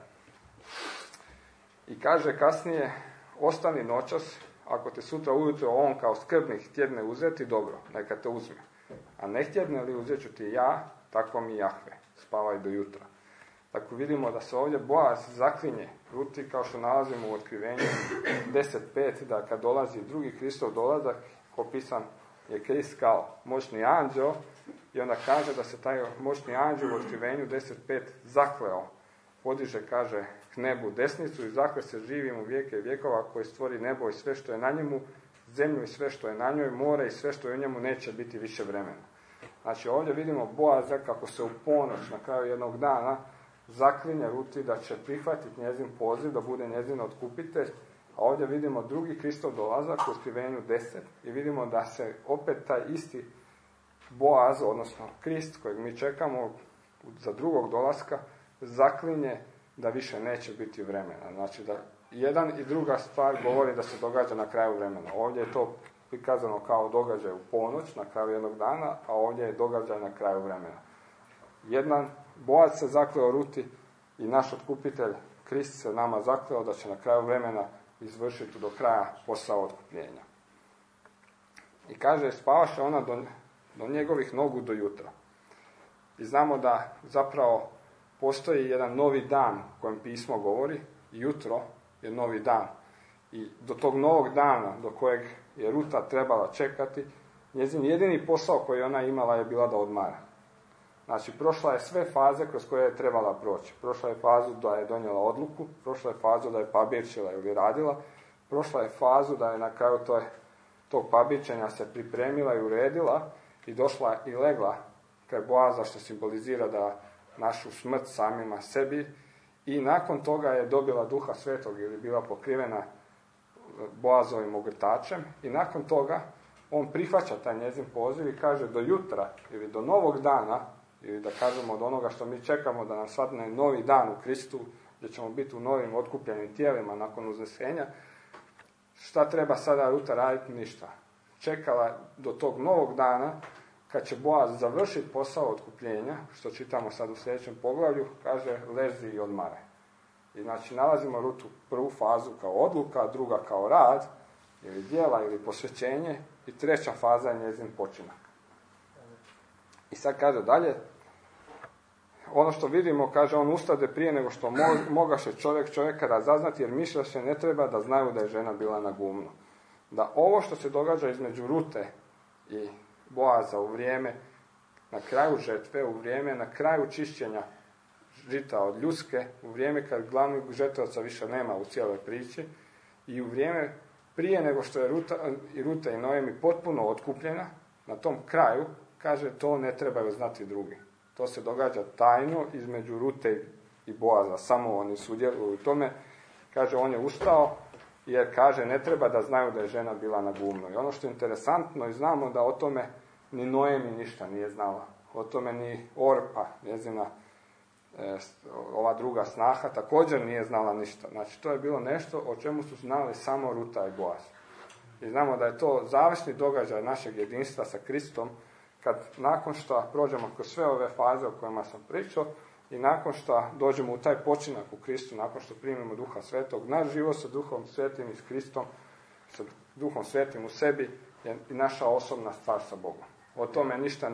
I kaže kasnije, ostani noćas, ako te sutra ujutro on kao skrbnik htjedne uzeti, dobro, neka te uzme. A ne htjedne li uzet ću ti ja, tako mi Jahve, spavaj do jutra. Tako vidimo da se ovdje Boaz zaklinje Ruti, kao što nalazimo u Otkrivenju 10.5, da kad dolazi drugi Kristov dolazak, opisan je Krist kao moćni anđeo, i onda kaže da se taj moćni anđeo u Otkrivenju 10.5 zakleo, podiže, kaže, k nebu desnicu i zakle se živim u vijeke i vjekova, koji stvori nebo i sve što je na njemu, zemlju i sve što je na njoj, more i sve što je u njemu, neće biti više vremena. Znači ovdje vidimo Boaza kako se u ponoć na kraju jednog dana zaklinje Ruti da će prihvatiti njezin poziv, da bude njezin otkupitelj, a ovdje vidimo drugi Kristov dolazak u Otkrivenju 10 i vidimo da se opet taj isti Boaz, odnosno Krist kojeg mi čekamo za drugog dolaska, zaklinje da više neće biti vremena. Znači da jedan i druga stvar govori da se događa na kraju vremena. Ovdje je to prikazano kao događaj u ponoć, na kraju jednog dana, a ovdje je događaj na kraju vremena. Jedan Boaz se zakleo Ruti i naš otkupitelj Krist se nama zakleo da će na kraju vremena izvršiti do kraja posao otkupljenja. I kaže, spavaše ona do njegovih nogu do jutra. I znamo da zapravo postoji jedan novi dan o kojem pismo govori, jutro je novi dan. I do tog novog dana do kojeg je Ruta trebala čekati, njezin jedini posao koji ona imala je bila da odmara. Znači, prošla je sve faze kroz koje je trebala proći. Prošla je fazu da je donijela odluku, prošla je fazu da je pabirčila ili radila, prošla je fazu da je na kraju tog pabirčenja se pripremila i uredila i došla i legla kraj Boaza, što simbolizira da našu smrt samima sebi, i nakon toga je dobila Duha Svetog ili bila pokrivena Boazovim ogrtačem i nakon toga on prihvaća taj njezin poziv i kaže do jutra ili do novog dana, ili da kažemo od onoga što mi čekamo da nam svatne novi dan u Kristu, gdje ćemo biti u novim otkupljenim tijelima nakon uznesenja, šta treba sada Ruta raditi? Ništa. Čekala do tog novog dana kad će Boaz završiti posao otkupljenja, što čitamo sad u sljedećem poglavlju, kaže lezi i odmaraj. I znači nalazimo Rutu prvu fazu kao odluka, druga kao rad, ili djela, ili posvećenje, i treća faza je njezin počinak. I sad kaže dalje, ono što vidimo, kaže, on ustade prije nego što mogaše čovjeka razaznati, jer mišljaše ne treba da znaju da je žena bila na gumnu. Da ovo što se događa između Rute i Boaza u vrijeme na kraju žetve, u vrijeme na kraju čišćenja žita od ljuske, u vrijeme kad glavnog žetovca više nema u cijeloj priči, i u vrijeme prije nego što je Ruta i Noemi potpuno otkupljena, na tom kraju, kaže, to ne trebaju znati drugi. To se događa tajno između Rute i Boaza, samo oni sudjeluju u tome. Kaže, on je ustao, jer kaže, ne treba da znaju da je žena bila na gumnu. I ono što je interesantno, i znamo da o tome ni Noemi ništa nije znala. O tome ni Orpa, njezina ova druga snaha, također nije znala ništa. Znači, to je bilo nešto o čemu su znali samo Ruta i Boaz. I znamo da je to završni događaj našeg jedinstva sa Kristom, kad nakon što prođemo kroz sve ove faze o kojima sam pričao, i nakon što dođemo u taj počinak u Kristu, nakon što primimo Duha Svetog, naš život sa Duhom Svetim i s Kristom, sa Duhom Svetim u sebi, je i naša osobna stvar sa Bogom. O tome ništa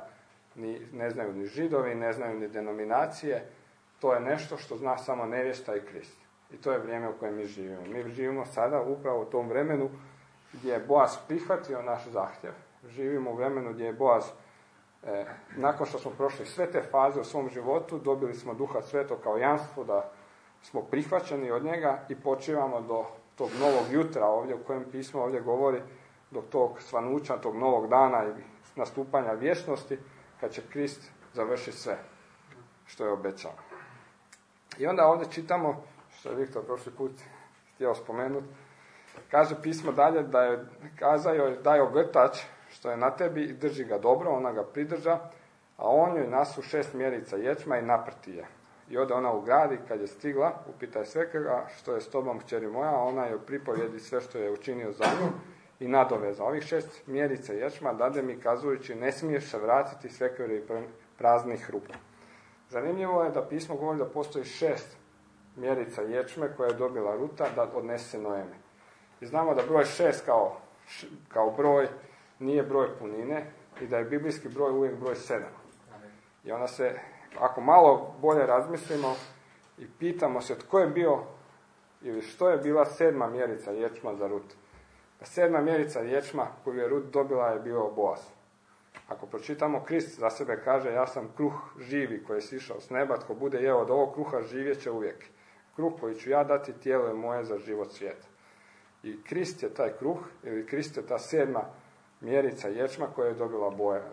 ne znaju ni Židovi, ne znaju ni denominacije. To je nešto što zna samo nevjesta i Krist. I to je vrijeme u kojem mi živimo. Mi živimo sada upravo u tom vremenu gdje je Boaz prihvatio naš zahtjev. Živimo u vremenu gdje je Boaz, nakon što smo prošli sve te faze u svom životu, dobili smo Duha Svetog kao jamstvo da smo prihvaćeni od njega i počivamo do tog novog jutra ovdje u kojem pismo ovdje govori, do tog svanuća, tog novog dana i nastupanja vječnosti, kad će Krist završiti sve što je obećao. I onda ovdje čitamo, što je Viktor prošli put htio spomenuti, kaže pismo dalje da je kazao joj daj ogrtač što je na tebi i drži ga dobro, ona ga pridrža, a on joj nasu 6 mjerica ječma i naprti je. I ode ona u grad i kad je stigla, upita je svekrva što je s tobom kćeri moja, a ona joj pripovjedi sve što je učinio za nju i nadoveza. Ovih 6 mjerica ječma dade mi kazujući ne smiješ se vratiti svekrvi praznih ruku. Zanimljivo je da pismo govori da postoji 6 mjerica ječme koje je dobila Ruta da odnese Noemi. I znamo da broj 6 kao broj nije broj punine i da je biblijski broj uvijek broj 7. I onda se, ako malo bolje razmislimo i pitamo se tko je bio ili što je bila 7. mjerica ječma za Rut. 7. mjerica ječma koju je Rut dobila je bio Boaz. Ako pročitamo, Krist za sebe kaže ja sam kruh živi koji je sišao s neba, tko bude jeo od ovog kruha živjet će uvijek. Kruh koji ću ja dati tijelo je moje za život svijeta. I Krist je taj kruh, ili Krist je ta 7. mjerica ječma koja je dobila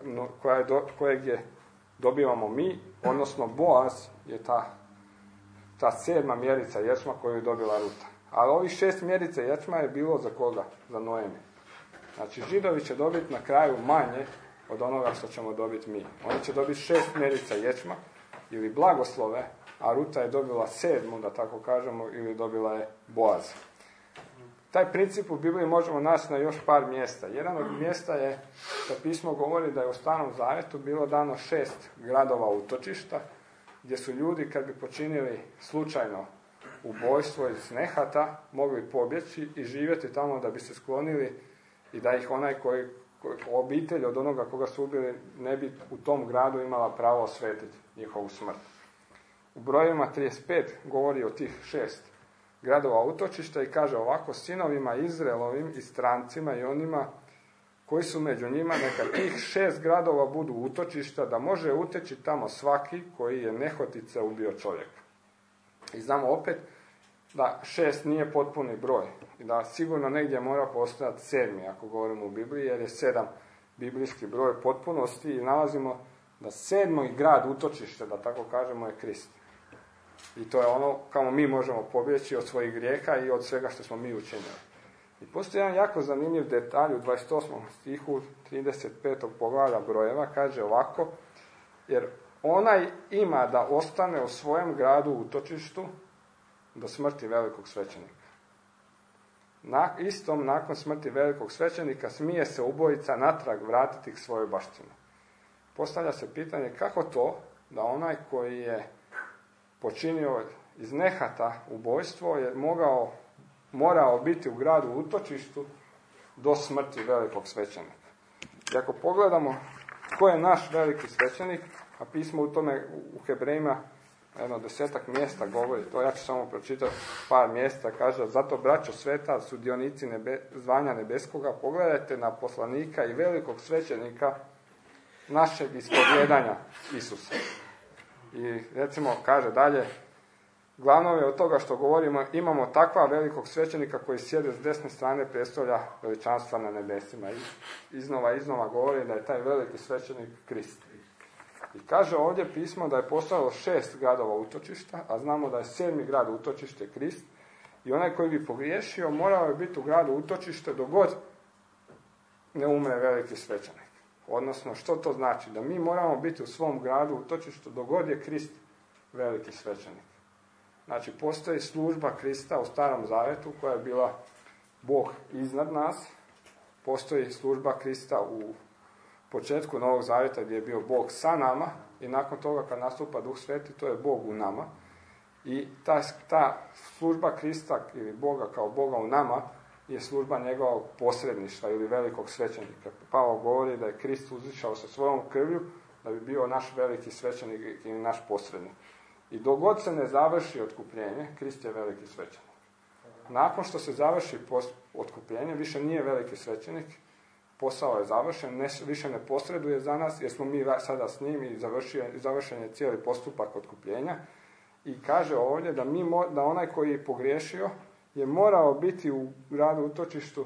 kojeg je dobivamo mi, odnosno Boaz je ta 7. mjerica ječma koju je dobila Ruta. Ali ovih 6 mjerica ječma je bilo za koga? Za Noemi. Znači, Židovi će dobiti na kraju manje od onoga što ćemo dobiti mi. Oni će dobiti 6 mjerica ječma ili blagoslove, a Ruta je dobila 7, da tako kažemo, ili dobila je Boaz. Taj princip u Bibliji možemo naći na još par mjesta. Jedan od mjesta je da pismo govori da je u Starom Zavjetu bilo dano 6 gradova utočišta, gdje su ljudi kad bi počinili slučajno ubojstvo iz nehata, mogli pobjeći i živjeti tamo da bi se sklonili i da ih onaj obitelj od onoga koga su ubili ne bi u tom gradu imala pravo osvetiti njihovu smrt. U brojevima 35 govori o tih 6 gradova utočišta i kaže ovako, sinovima Izraelovim i strancima i onima koji su među njima, neka tih 6 gradova budu utočišta, da može uteći tamo svaki koji je nehotice ubio čovjeka. I znamo opet da 6 nije potpuni broj i da sigurno negdje mora postojati 7, ako govorimo u Bibliji, jer je 7 biblijski broj potpunosti i nalazimo da 7. grad utočište, da tako kažemo, je Krist. I to je ono kao mi možemo pobjeći od svojih grijeha i od svega što smo mi učinili. I postoji jedan jako zanimljiv detalj u 28. stihu 35. poglavlja brojeva, kaže ovako, jer onaj ima da ostane u svojem gradu utočištu do smrti velikog svećenika. Nakon smrti velikog svećenika smije se ubojica natrag vratiti k svojoj baštini. Postavlja se pitanje kako to da onaj koji je počinio iz nehata ubojstvo je morao biti u gradu utočištu do smrti velikog svećenika. I ako pogledamo ko je naš veliki svećenik, a pismo u tome u Hebrejima 10 mjesta govori, to ja ću samo pročitati par mjesta, kaže, zato braćo sveta, sudionici zvanja nebeskoga, pogledajte na poslanika i velikog svećenika našeg ispovjedanja Isusa. I recimo, kaže dalje, glavno je od toga što govorimo, imamo takva velikog svećenika koji sjede s desne strane prestolja veličanstva na nebesima. I iznova govori da je taj veliki svećenik Krist. I kaže ovdje pismo da je postojalo 6 gradova utočišta, a znamo da je 7. grad utočište Krist. I onaj koji bi pogriješio morao je biti u gradu utočište dok god ne umre veliki svećenik. Odnosno, što to znači? Da mi moramo biti u svom gradu utočištu dok god je Krist veliki svećenik. Znači, postoji služba Krista u Starom Zavjetu koja je bila Bog iznad nas. Postoji služba Krista u početku Novog Zavjeta gdje je bio Bog sa nama, i nakon toga kad nastupa Duh Sveti, to je Bog u nama. I ta služba Krista ili Boga kao Boga u nama je služba njegovog posredništva ili velikog svećenika. Pavao govori da je Krist uzvišao sa svojom krvlju da bi bio naš veliki svećenik i naš posrednik. I dok god se ne završi otkupljenje, Krist je veliki svećenik. Nakon što se završi otkupljenje, više nije veliki svećenik, posao je završen, više ne posreduje za nas, jer smo mi sada s njim i završen je cijeli postupak otkupljenja. I kaže ovdje da onaj koji je pogriješio je morao biti u gradu utočištu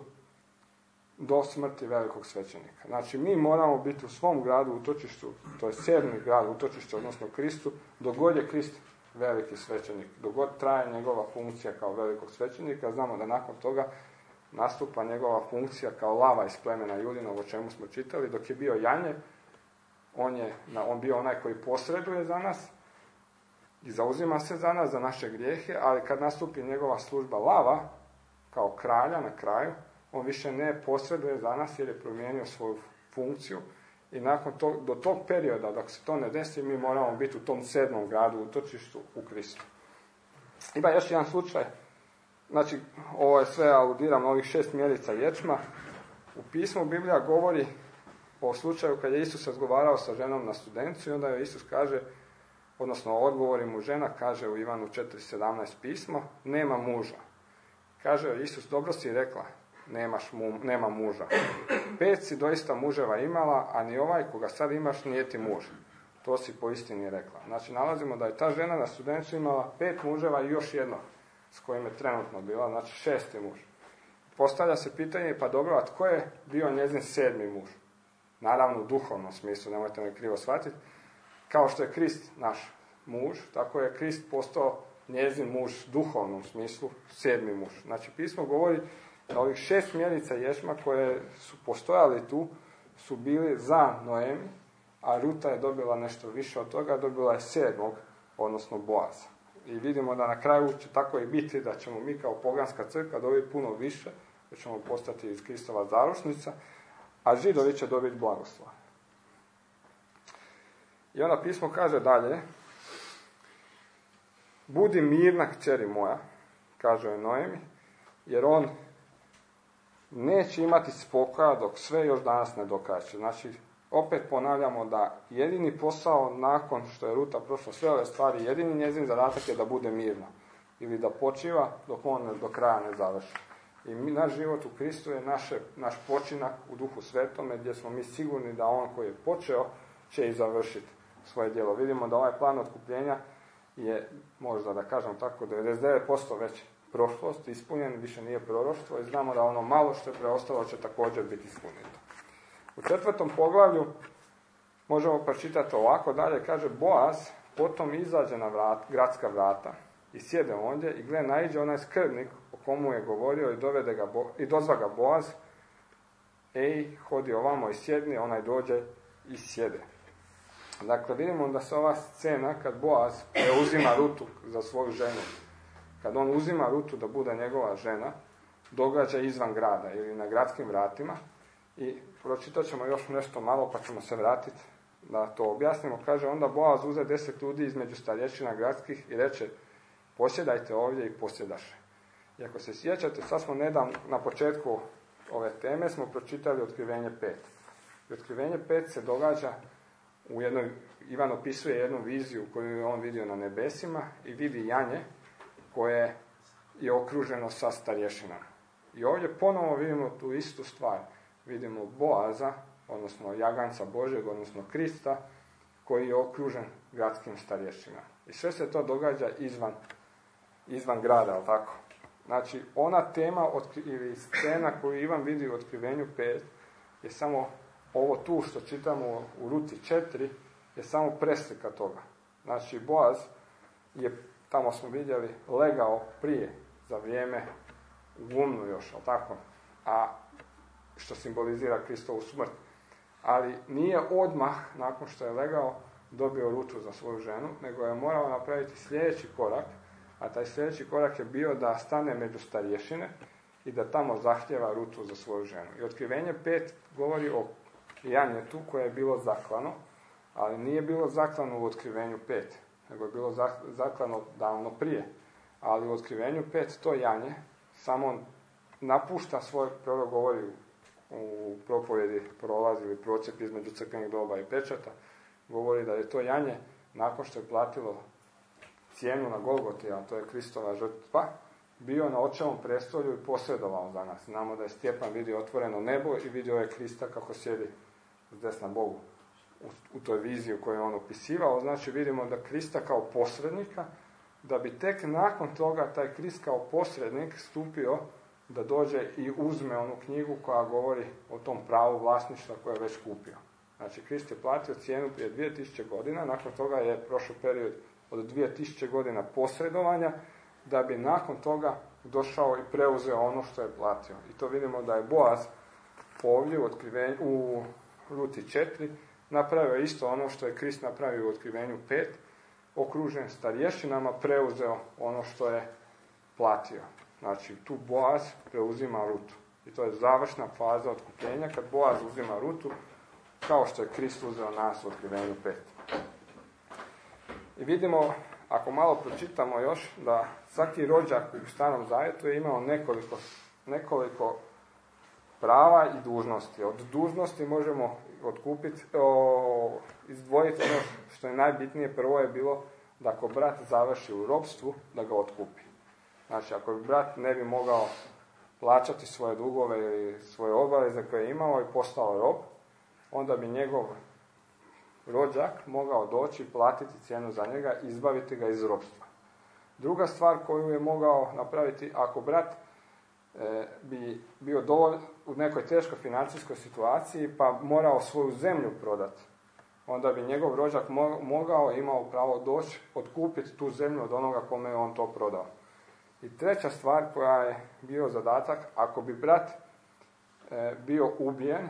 do smrti velikog svećenika. Znači, mi moramo biti u svom gradu utočištu, to je 7. grad utočišta, odnosno Kristu, dok god je Krist veliki svećenik, dok god traje njegova funkcija kao velikog svećenika. Znamo da nakon toga nastupa njegova funkcija kao lava iz plemena Judinog, o čemu smo čitali. Dok je bio Janje, on bio onaj koji posreduje za nas i zauzima se za nas, za naše grijehe, ali kad nastupi njegova služba lava, kao kralja na kraju, on više ne posreduje za nas jer je promijenio svoju funkciju. I nakon do tog perioda, dok se to ne desi, mi moramo biti u tom 7. gradu utočištu u Kristu. Ima još jedan slučaj. Znači, ovo je sve aludiram na ovih 6 mjerica ječma. U pismu Biblija govori o slučaju kad je Isus razgovarao sa ženom na studencu i onda joj Isus kaže, odnosno odgovori mu žena, kaže u Ivanu 4.17 pismo, nema muža. Kaže joj Isus, dobro si rekla, nema muža. 5 si doista muževa imala, a ni ovaj koga sad imaš nije ti muž. To si po istini rekla. Znači, nalazimo da je ta žena na studencu imala 5 muževa i još jedno s kojim je trenutno bila, znači 6. muž. Postavlja se pitanje, pa dobro, a tko je bio njezin 7. muž? Naravno u duhovnom smislu, nemojte me krivo shvatiti. Kao što je Krist naš muž, tako je Krist postao njezin muž u duhovnom smislu, 7. muž. Znači, pismo govori da ovih 6 mjerica ječma koje su postojali tu, su bili za Noemi, a Ruta je dobila nešto više od toga, dobila je 7. odnosno Boaza. I vidimo da na kraju će tako i biti, da ćemo mi kao poganska crkva dobiti puno više, da ćemo postati iz Kristova zaručnica, a Židovi će dobiti blagoslov. I onda pismo kaže dalje, budi mirna kćeri moja, kaže joj Noemi, jer on neće imati spokoja dok sve još danas ne dokaže. Znači, opet ponavljamo da jedini posao nakon što je Ruta prošla sve ove stvari, jedini njezin zadatak je da bude mirna. Ili da počiva dok on do kraja ne završi. I naš život u Kristu je naš počinak u Duhu Svetome, gdje smo mi sigurni da on koji je počeo će i završiti svoje djelo. Vidimo da ovaj plan otkupljenja je, možda da kažem tako, 99% već prošlost, ispunjen, više nije proroštvo i znamo da ono malo što je preostalo će također biti ispunjeno. U 4. poglavlju možemo pročitati ovako dalje, kaže Boaz potom izađe na gradska vrata i sjede ondje i gle naiđe onaj skrbnik o komu je govorio i dozva ga Boaz, ej, hodi ovamo i sjedni, onaj dođe i sjede. Dakle, vidimo da se ova scena kad Boaz preuzima Rutu za svoju ženu, kad on uzima Rutu da bude njegova žena, događa izvan grada ili na gradskim vratima. I pročitat ćemo još nešto malo pa ćemo se vratiti da to objasnimo. Kaže, onda Boaz uze 10 ljudi između starješina gradskih i reče, posjedajte ovdje i posjedaše. I ako se sjećate, sad smo nedavno na početku ove teme smo pročitali Otkrivenje 5. I Otkrivenje 5 se događa u jednoj, Ivan opisuje jednu viziju koju je on vidio na nebesima i vidi janje koje je okruženo sa starješinama. I ovdje ponovo vidimo tu istu stvar. Vidimo Boaza, odnosno jaganca Božjeg, odnosno Krista, koji je okružen gradskim starješinama. I sve se to događa izvan grada, ali tako? Znači, ona tema ili scena koju Ivan vidi u Otkrivenju 5 je samo ovo tu što čitamo u Ruti 4 je samo preslika toga. Znači, Boaz je, tamo smo vidjeli, legao prije za vrijeme u gumnu još, ali tako? A što simbolizira Kristovu smrt. Ali nije odmah, nakon što je legao, dobio Rutu za svoju ženu, nego je morao napraviti sljedeći korak, a taj sljedeći korak je bio da stane među starješine i da tamo zahtjeva Rutu za svoju ženu. I Otkrivenje 5 govori o janjetu koje je bilo zaklano, ali nije bilo zaklano u Otkrivenju 5, nego je bilo zaklano davno prije. Ali u Otkrivenju 5 to janje samo napušta svoj, prorok govori u propovjedi prolazi ili procjep između crkvenih doba i pečata, govori da je to janje nakon što je platilo cijenu na Golgoti, a to je Kristova žrtva, bio na očevom prestolju i posredovao za nas. Znamo da je Stjepan vidio otvoreno nebo i vidio je Krista kako sjedi s desna Bogu u toj viziji koju je on opisivao. Znači vidimo da Krista kao posrednika, da bi tek nakon toga taj Krist kao posrednik stupio da dođe i uzme onu knjigu koja govori o tom pravu vlasništva koje je već kupio. Znači Krist je platio cijenu prije 2000 godina, nakon toga je prošao period od 2000 godina posredovanja, da bi nakon toga došao i preuzeo ono što je platio. I to vidimo da je Boaz ovdje u Ruti 4 napravio isto ono što je Krist napravio u Otkrivenju 5, okružen starješinama, preuzeo ono što je platio. Znači, tu Boaz preuzima Rutu. I to je završna faza otkupljenja, kad Boaz uzima Rutu, kao što je Krist uzeo nas u Otkrivenju 5. I vidimo, ako malo pročitamo još, da svaki rođak u Starom Zavjetu je imao nekoliko prava i dužnosti. Od dužnosti možemo izdvojiti ono što je najbitnije. Prvo je bilo da ako brat završi u ropstvu, da ga otkupi. Znači, ako bi brat ne bi mogao plaćati svoje dugove ili svoje obaveze koje je imao i postao rob, onda bi njegov rođak mogao doći i platiti cijenu za njega i izbaviti ga iz ropstva. Druga stvar koju je mogao napraviti, ako brat bi bio u nekoj teškoj financijskoj situaciji pa morao svoju zemlju prodati, onda bi njegov rođak imao pravo doći, otkupiti tu zemlju od onoga kome je on to prodao. I treća stvar koja je bio zadatak, ako bi brat bio ubijen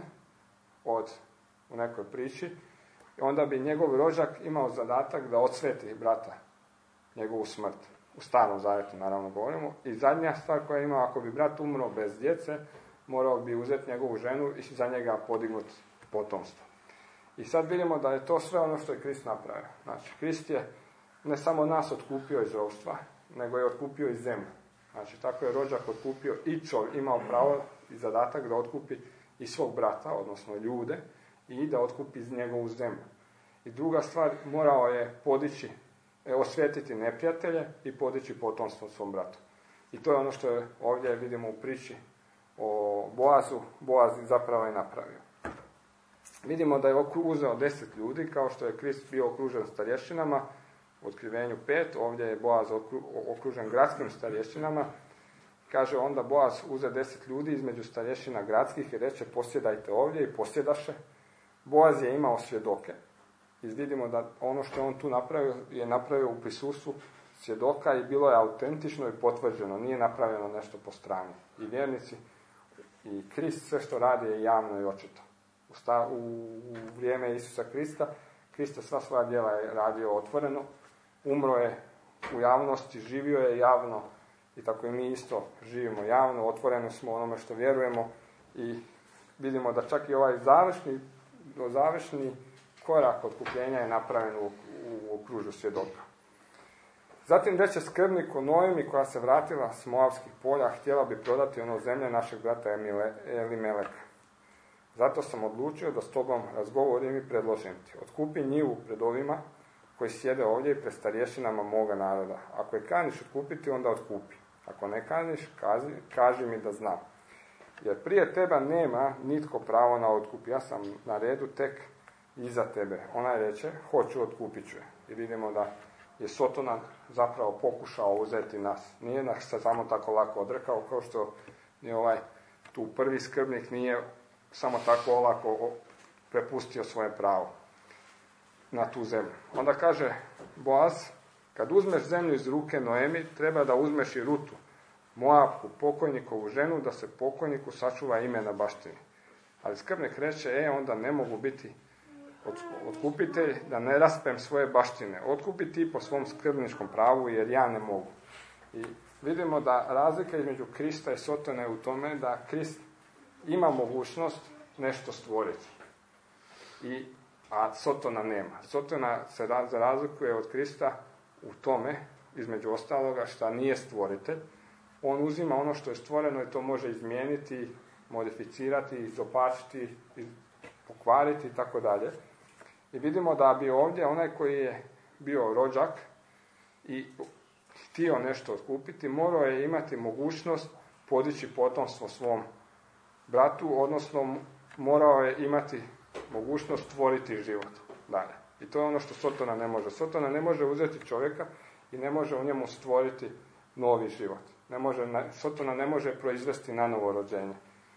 u nekoj priči, onda bi njegov rođak imao zadatak da odsveti brata, njegovu smrt. U Starom Zavjetu naravno govorimo. I zadnja stvar koja ima, ako bi brat umro bez djece, morao bi uzeti njegovu ženu i za njega podignuti potomstvo. I sad vidimo da je to sve ono što je Krist napravio. Znači, Krist je ne samo nas otkupio iz ropstva, nego je otkupio i zemlju. Znači, tako je rođak otkupio i imao pravo i zadatak da otkupi i svog brata, odnosno ljude, i da otkupi iz njegovu zemlju. I druga stvar, morao je osvetiti neprijatelje i podići potomstvo svom bratu. I to je ono što je ovdje vidimo u priči o Boazu. Boaz zapravo je napravio. Vidimo da je uzeo 10 ljudi, kao što je Krist bio okružen starješinama u Otkrivenju 5, ovdje je Boaz okružen gradskim starješinama. Kaže onda Boaz uze 10 ljudi između starješina gradskih i reče posjedajte ovdje i posjedaše. Boaz je imao svjedoke. I vidimo da ono što je on tu napravio je napravio u prisustvu svjedoka i bilo je autentično i potvrđeno. Nije napravljeno nešto po strani. I vjernici i Krist sve što radi je javno i očito. U vrijeme Isusa Krista, Krista sva svoja djela je radio otvoreno, umro je u javnosti, živio je javno i tako i mi isto živimo javno, otvoreno smo onome što vjerujemo i vidimo da čak i ovaj završni korak otkupljenja je napravljen u okružju svjedoka. Zatim reče skrbnik o Noemi koja se vratila s Moavskih polja, htjela bi prodati ono zemlje našeg brata Elimeleka. Zato sam odlučio da s tobom razgovorim i predložim ti. Otkupi njivu pred ovima koji sjede ovdje i pred starješinama moga naroda. Ako je kaniš otkupiti, onda otkupi. Ako ne kaniš, kaži mi da znam. Jer prije teba nema nitko pravo na otkup. Ja sam na redu tek iza tebe. Ona je reče, hoću, otkupit ću je. I vidimo da je Sotona zapravo pokušao uzeti nas. Nije nas se samo tako lako odrekao, kao što je tu prvi skrbnik nije samo tako olako prepustio svoje pravo na tu zemlju. Onda kaže Boaz, kad uzmeš zemlju iz ruke Noemi, treba da uzmeš i Rutu, Moabku, pokojnikovu ženu, da se pokojniku sačuva ime na baštini. Ali skrbnik reče, onda ne mogu biti otkupitelj, da ne raspem svoje baštine. Otkupi ti po svom skrbničkom pravu, jer ja ne mogu. I vidimo da razlika između Krista i Sotone je u tome da Krist ima mogućnost nešto stvoriti. I a Sotona nema. Sotona se razlikuje od Krista u tome, između ostaloga, što nije stvoritelj. On uzima ono što je stvoreno i to može izmijeniti, modificirati, izopačiti, pokvariti i tako dalje. I vidimo da bi ovdje onaj koji je bio rođak i htio nešto otkupiti, morao je imati mogućnost podići potomstvo svom bratu, odnosno morao je imati mogućnost stvoriti život dalje. I to je ono što Sotona ne može. Sotona ne može uzeti čovjeka i ne može u njemu stvoriti novi život. Sotona ne može proizvesti nanovo rođenje.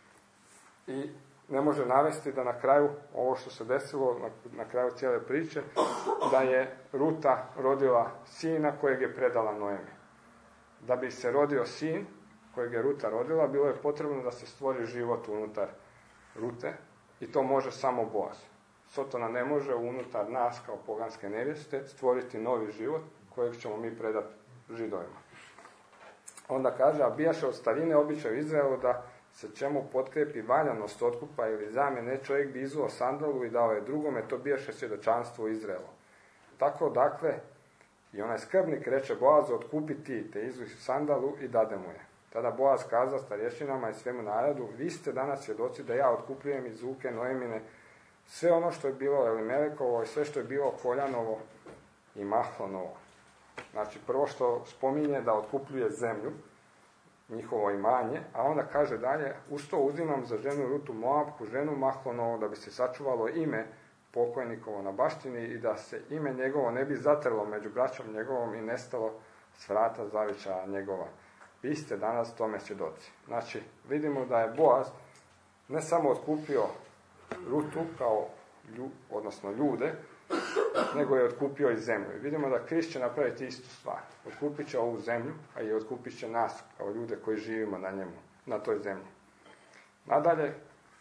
I ne može navesti da na kraju, ovo što se desilo, na kraju cijele priče, da je Ruta rodila sina kojeg je predala Noemi. Da bi se rodio sin kojeg je Ruta rodila, bilo je potrebno da se stvori život unutar Rute i to može samo Boaz. Sotona ne može unutar nas kao poganske nevjeste stvoriti novi život kojeg ćemo mi predati Židovima. Onda kaže, a bijaše od starine običaj u Izraelu da se čemu potkrepi valjanost otkupa ili zamjene, čovjek bi izuo sandalu i dao je drugome, to bijaše svjedočanstvo u Izraelu. Tako dakle, i onaj skrbnik reče Boazu, otkupi ti, te izuj sandalu i dade mu je. Tada Boaz kaza starješinama i svemu narodu, vi ste danas svjedoci da ja otkupljujem iz ruke Noemine sve ono što je bilo Elimelekovo i sve što je bilo Koljanovo i Mahlonovo. Znači, prvo što spominje da otkupljuje zemlju, njihovo imanje, a onda kaže dalje, uz to uzimam za ženu Rutu Moabku, ženu Mahlonovu, da bi se sačuvalo ime pokojnikovo na baštini i da se ime njegovo ne bi zatrlo među braćom njegovom i nestalo s vrata zavičaja njegova. Vi ste danas tome svjedoci. Znači, vidimo da je Boaz ne samo otkupio Rutu kao odnosno ljude, nego je otkupio i zemlju. I vidimo da Krist će napraviti istu stvar. Otkupit će ovu zemlju, a i otkupit će nas kao ljude koji živimo na toj zemlji. Nadalje,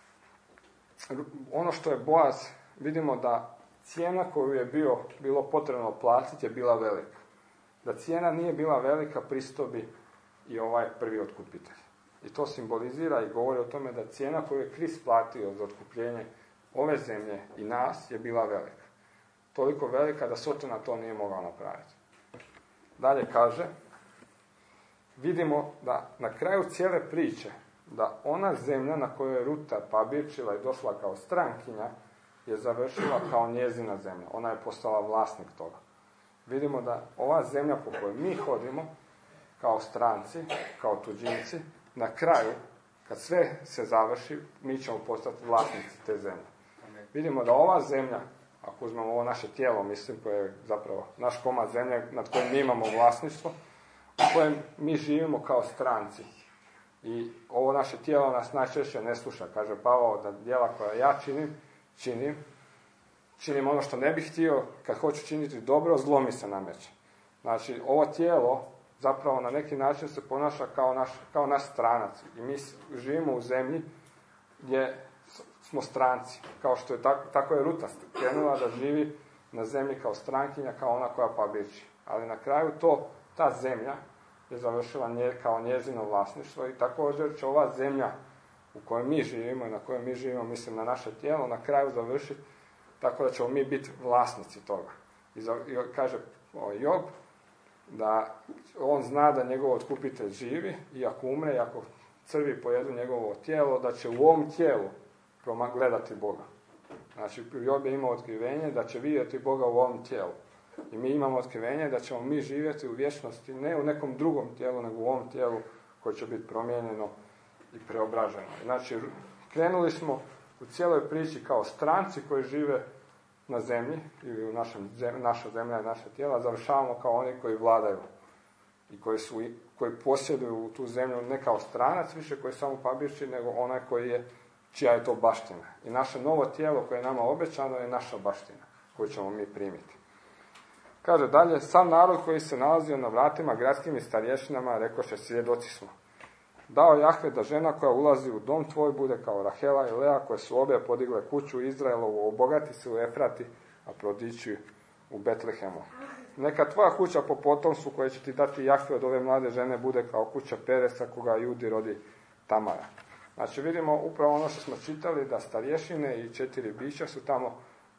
ono što je Boaz, vidimo da cijena koju je bilo potrebno platiti je bila velika. Da cijena nije bila velika, pristao bi i ovaj prvi otkupitelj. I to simbolizira i govori o tome da cijena koju je Krist platio za otkupljenje ove zemlje i nas je bila velika. Toliko velika da Sotona to nije mogao napraviti. Dalje kaže, vidimo da na kraju cijele priče, da ona zemlja na kojoj je Ruta pabirčila i došla kao strankinja, je završila kao njezina zemlja. Ona je postala vlasnik toga. Vidimo da ova zemlja po kojoj mi hodimo, kao stranci, kao tuđinci, na kraju, kad sve se završi, mi ćemo postati vlasnici te zemlje. Vidimo da ova zemlja, ako uzmemo ovo naše tijelo, mislim, koje je zapravo naš komad zemlje nad kojim mi imamo vlasništvo, u kojem mi živimo kao stranci. I ovo naše tijelo nas najčešće ne sluša. Kaže Pavao da djela koja ja činim ono što ne bih htio, kad hoću činiti dobro, zlo mi se nameće. Znači, ovo tijelo zapravo na neki način se ponaša kao naš stranac. I mi živimo u zemlji gdje smo stranci. Kao što je tako je Ruta krenula da živi na zemlji kao strankinja, kao ona koja pabirči. Ali na kraju ta zemlja je završila kao njezino vlasništvo i također će ova zemlja u kojoj mi živimo i na kojoj mi živimo, mislim na naše tijelo, na kraju završiti tako da ćemo mi biti vlasnici toga. I kaže Job da on zna da njegov otkupitelj živi i ako umre i ako crvi pojedu njegovo tijelo, da će u ovom tijelu gledati Boga. Znači, Job je imao otkrivenje da će vidjeti Boga u ovom tijelu. I mi imamo otkrivenje da ćemo mi živjeti u vječnosti, ne u nekom drugom tijelu, nego u ovom tijelu koje će biti promijenjeno i preobraženo. Znači, krenuli smo u cijeloj priči kao stranci koji žive na zemlji, ili u naša zemlja i naša tijela, završavamo kao oni koji vladaju i koji posjeduju tu zemlju ne kao stranac više koji samo pabirči, nego onaj čija je to baština. I naše novo tijelo koje je nama obećano je naša baština koju ćemo mi primiti. Kaže dalje, sam narod koji se nalazio na vratima gradskim i starješinama, rekoše, svjedoci smo. Dao Jahve da žena koja ulazi u dom tvoj bude kao Rahela i Lea, koje su obje podigle kuću Izraelovu, obogati se u Efrati, a prodići u Betlehemu. Neka tvoja kuća po potomstvu koje će ti dati Jahve od ove mlade žene bude kao kuća Peresa, koga Judi rodi Tamara. Znači vidimo upravo ono što smo čitali, da starješine i 4 bića su tamo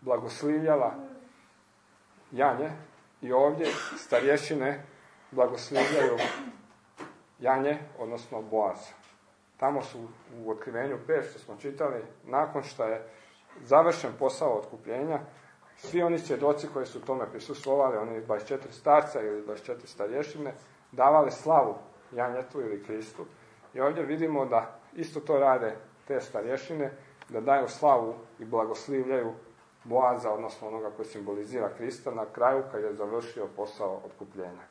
blagoslivljala janje i ovdje starješine blagoslivljaju janje, odnosno Boaza. Tamo su u Otkrivenju 5 što smo čitali, nakon što je završen posao otkupljenja, svi oni svjedoci koji su tome prisustvovali, oni 24 starca ili 24 starješine, davali slavu janjetu ili Kristu. I ovdje vidimo da isto to rade te starješine, da daju slavu i blagoslivljaju Boaza, odnosno onoga koji simbolizira Krista, na kraju kad je završio posao otkupljenja.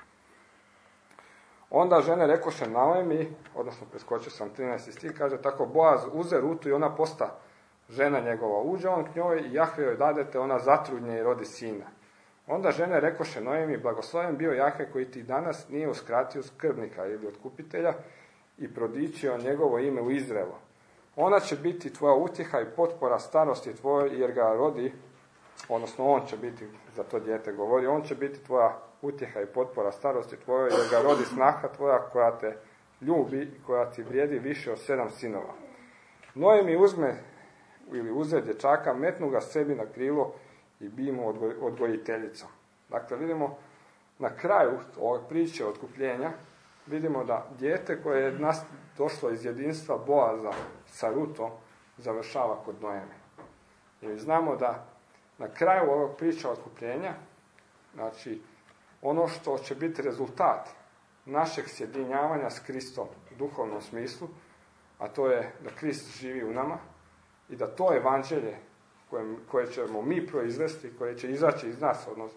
Onda žene rekoše Naomi, odnosno preskočio sam 13. stih, kaže tako, Boaz uze Rutu i ona posta žena njegova. Uđe on k njoj i Jahve joj dadete, ona zatrudnje i rodi sina. Onda žene rekoše Noemi, blagosloven bio Jahve koji ti danas nije uskratio skrbnika ili otkupitelja i prodičio njegovo ime u Izraelu. Ona će biti tvoja utjeha i potpora starosti tvojoj jer ga rodi, odnosno on će biti, za to dijete govori, on će biti tvoja utjeha i potpora starosti tvojoj jer ga rodi snaha tvoja koja te ljubi i koja ti vrijedi više od 7 sinova. Noemi uzme ili uze dječaka, metnu ga sebi na krilo i bi mu odgojiteljicom. Dakle, vidimo na kraju ove priče otkupljenja, vidimo da dijete koje je došlo iz jedinstva Boaza sa Rutom završava kod Noemi. I znamo da na kraju ovog priča otkupljenja, znači ono što će biti rezultat našeg sjedinjavanja s Kristom u duhovnom smislu, a to je da Krist živi u nama i da to evanđelje koje ćemo mi proizvesti, koje će izaći iz nas, odnosno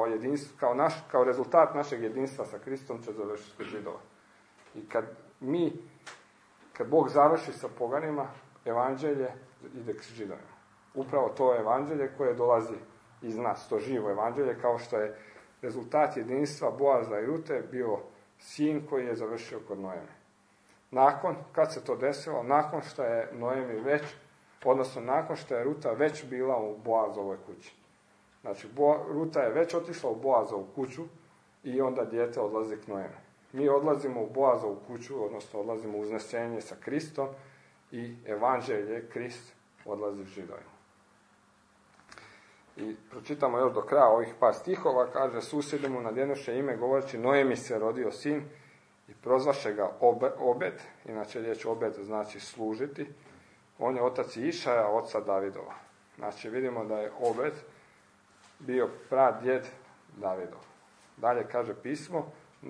kao rezultat našeg jedinstva sa Kristom će završiti kod Židova. I kad Bog završi sa poganima, evanđelje ide k Židovima. Upravo to evanđelje koje dolazi iz nas, to živo evanđelje, kao što je rezultat jedinstva Boaza i Rute bio sin koji je završio kod Noemi. Kad se to desilo, nakon što je Noemi nakon što je Ruta već bila u Boazovoj kući. Znači, Ruta je već otišla u Boazovu kuću i onda dijete odlazi k Noemi. Mi odlazimo u Boazovu kuću, odnosno odlazimo u uznesenje sa Kristom i evanđelje, Krist odlazi v Židovima. I pročitamo još do kraja ovih par stihova, kaže, susjedi mu nadjenuše ime govoreći Noemi se rodio sin i prozvaše ga Obed, inače riječ Obed znači služiti, on je otac Išaja, oca Davidova. Znači vidimo da je Obed bio pradjed Davidov. Dalje kaže pismo,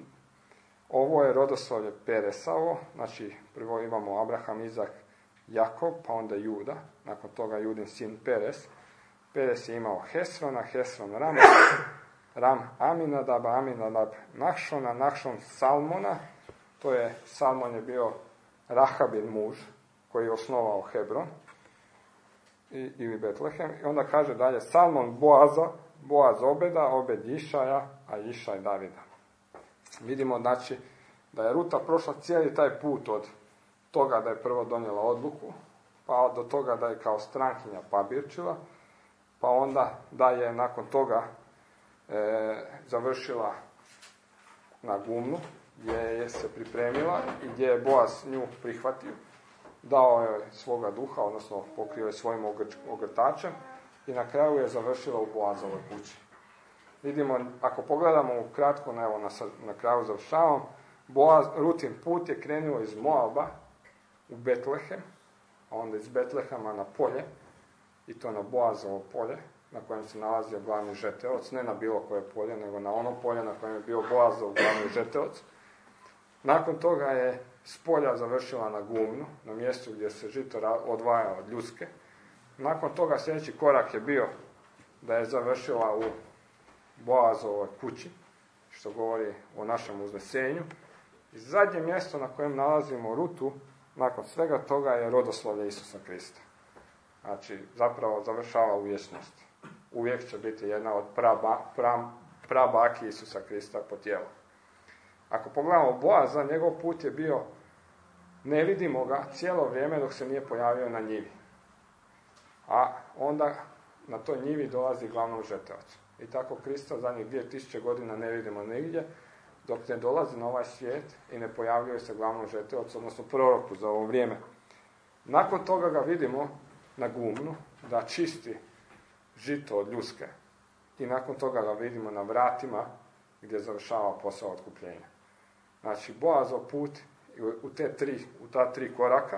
ovo je rodoslovlje Peresovo, znači prvo imamo Abraham, Izak, Jakov, pa onda Juda, nakon toga Judin sin Peres. Peres je imao Hesrona, Hesron Rama, Ram Aminadaba, Aminadab Nakšona, Nakšon Salmona, Salmon je bio Rahabin muž koji je osnovao Hebron ili Betlehem. I onda kaže dalje Salmon Boaza, Boaz Obeda, Obed Išaja, a Išaj Davida. Vidimo znači da je Ruta prošla cijeli taj put od toga da je prvo donijela odluku, pa do toga da je kao strankinja pabirčila, pa onda da je nakon toga završila na Gumnu, gdje je se pripremila i gdje je Boaz nju prihvatio, dao je svoga duha, odnosno pokrio je svojim ogrtačem i na kraju je završila u Boazovoj kući. Vidimo, ako pogledamo ukratko, evo na kraju završavam, Rutin put je krenuo iz Moaba u Betlehem, a onda iz Betlehema na polje, i to na Boazovo polje, na kojem se nalazio glavni žeteoc, ne na bilo koje polje, nego na ono polje na kojem je bio Boazov glavni žeteoc. Nakon toga je s polja završila na Gumnu, na mjestu gdje se žito odvaja od ljuske. Nakon toga sljedeći korak je bio da je završila u Boazovoj kući, što govori o našem uznesenju. I zadnje mjesto na kojem nalazimo Rutu, nakon svega toga, je rodoslovlje Isusa Krista. Znači, zapravo završava u vječnosti. Uvijek će biti jedna od prabaki Isusa Krista po tijelu. Ako pogledamo Boaza, njegov put je bio, ne vidimo ga cijelo vrijeme dok se nije pojavio na njivi. A onda na toj njivi dolazi glavnom žeteocu. I tako Krista zadnjih 2000 godina ne vidimo nigdje, dok ne dolazi na ovaj svijet i ne pojavljuje se glavnom žeteocu, odnosno proroku za ovo vrijeme. Nakon toga ga vidimo na Gumnu, da čisti žito od ljuske. I nakon toga ga vidimo na vratima gdje završava posao otkupljenja. Znači, Boazov put u ta tri koraka,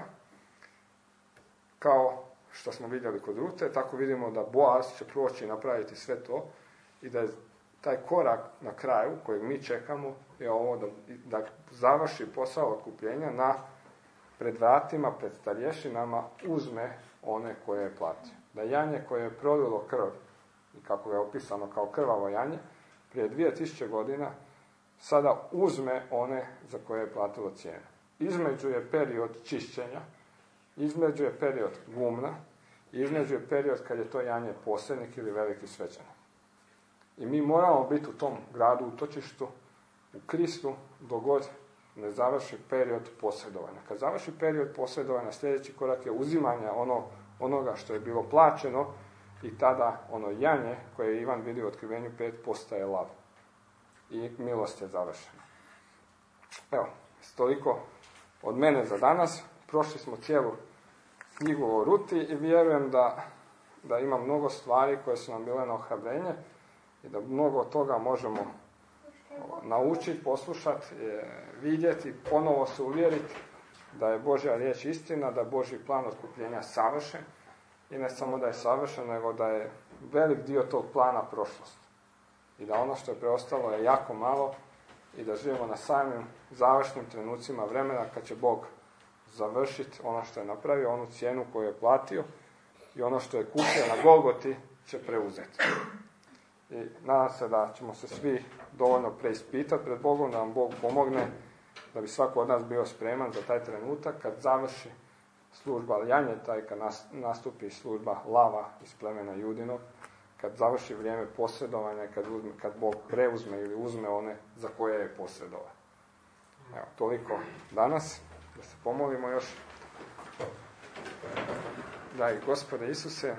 kao što smo vidjeli kod Rute, tako vidimo da Boaz će proći i napraviti sve to i da je taj korak na kraju kojeg mi čekamo je ovo da završi posao otkupljenja pred vratima, pred starješinama uzme one koje je platio. Da janje koje je prolilo krv, i kako je opisano kao krvavo janje, prije 2000 godina, sada uzme one za koje je platilo cijenu. Između je period čišćenja, između je period gumna, između je period kad je to janje posrednik ili veliki svećenik. I mi moramo biti u tom gradu utočištu, u Kristu, dok god ne završi period posredovanja. Kad završi period posredovanja, sljedeći korak je uzimanje onoga što je bilo plaćeno i tada ono janje koje je Ivan vidio u Otkrivenju 5 postaje lav. I milost je završena. Evo, toliko od mene za danas. Prošli smo cijelu knjigu o Ruti i vjerujem da ima mnogo stvari koje su nam bile na ohrabrenje i da mnogo toga možemo naučiti, poslušati, vidjeti, ponovo se uvjeriti da je Božja riječ istina, da je Božji plan otkupljenja savršen i ne samo da je savršen, nego da je velik dio tog plana prošlost. I da ono što je preostalo je jako malo i da živimo na samim završnim trenucima vremena kad će Bog završiti ono što je napravio, onu cijenu koju je platio i ono što je kupio na Golgoti će preuzeti. I nadam se da ćemo se svi dovoljno preispitati pred Bogom, da nam Bog pomogne, da bi svako od nas bio spreman za taj trenutak kad završi služba janje, taj kad nastupi služba lava iz plemena Judinog, kad završi vrijeme posredovanja, kad Bog preuzme ili uzme one za koje je posredovao. Evo, toliko danas, da se pomolimo još. Dragi Gospode Isuse,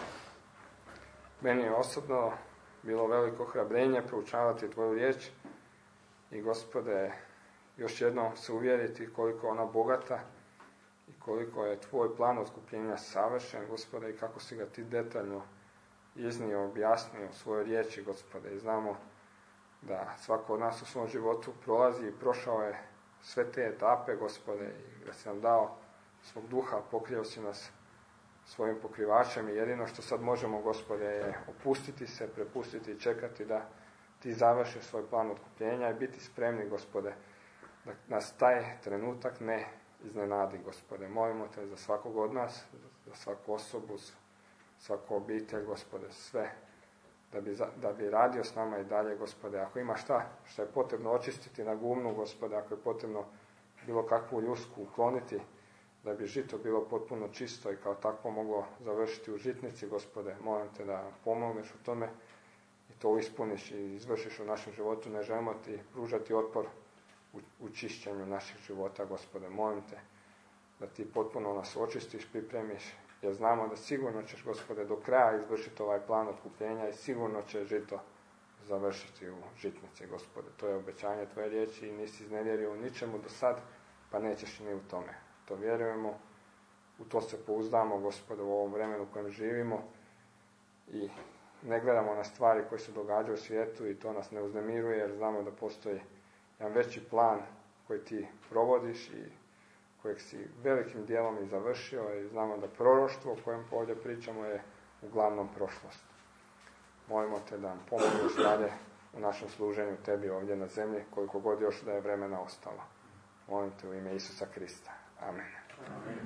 meni je osobno bilo veliko ohrabrenje proučavati Tvoju riječ i Gospode, još jednom se uvjeriti koliko je ona bogata i koliko je Tvoj plan otkupljenja savršen, Gospode, i kako si ga Ti detaljno iznio, objasnio u svojoj riječi, Gospode, i znamo da svako od nas u svom životu prolazi i prošao je sve te etape, Gospode, i da si nam dao svog duha, pokrio si nas svojim pokrivačem i jedino što sad možemo, Gospode, je opustiti se, prepustiti i čekati da Ti završiš svoj plan otkupljenja i biti spremni, Gospode, da nas taj trenutak ne iznenadi, Gospode. Molimo Te za svakog od nas, za svaku osobu, svaku obitelj, Gospode, sve, da bi radio s nama i dalje, Gospode. Ako ima što je potrebno očistiti na gumnu, Gospode, ako je potrebno bilo kakvu ljusku ukloniti, da bi žito bilo potpuno čisto i kao takvo moglo završiti u žitnici, Gospode, molim Te da pomogneš u tome i to ispuniš i izvršiš u našem životu. Ne želimo Ti pružati otpor u čišćenju naših života, Gospode. Molim Te da Ti potpuno nas očistiš, pripremiš, jer znamo da sigurno ćeš, Gospode, do kraja izvršiti ovaj plan otkupljenja i sigurno će žito završiti u žitnici, Gospode. To je obećanje Tvoje riječi i nisi iznevjerio u ničemu do sad, pa nećeš ni u tome. To vjerujemo, u to se pouzdamo, Gospode, u ovom vremenu u kojem živimo i ne gledamo na stvari koje se događaju u svijetu i to nas ne uznemiruje, jer znamo da postoji jedan veći plan koji Ti provodiš i kojeg si velikim dijelom i završio i znamo da proroštvo o kojem ovdje pričamo je uglavnom prošlost. Molimo Te da nam pomogneš dalje u našem služenju Tebi ovdje na zemlji, koliko god još da je vremena ostalo. Molim Te u ime Isusa Krista. Amen. Amen.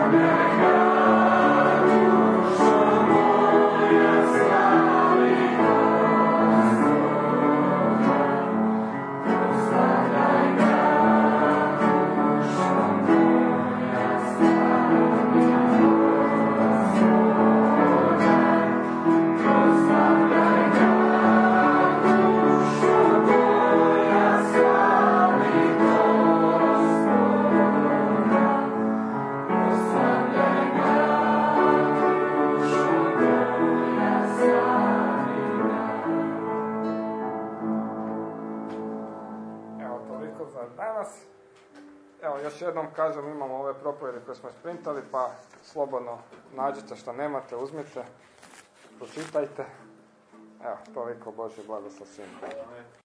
Za danas. Evo, još jednom kažem, imamo ove propovjedi koje smo sprintali, pa slobodno nađite što nemate, uzmite, pročitajte. Evo, toliko, Božje blagoslov svima.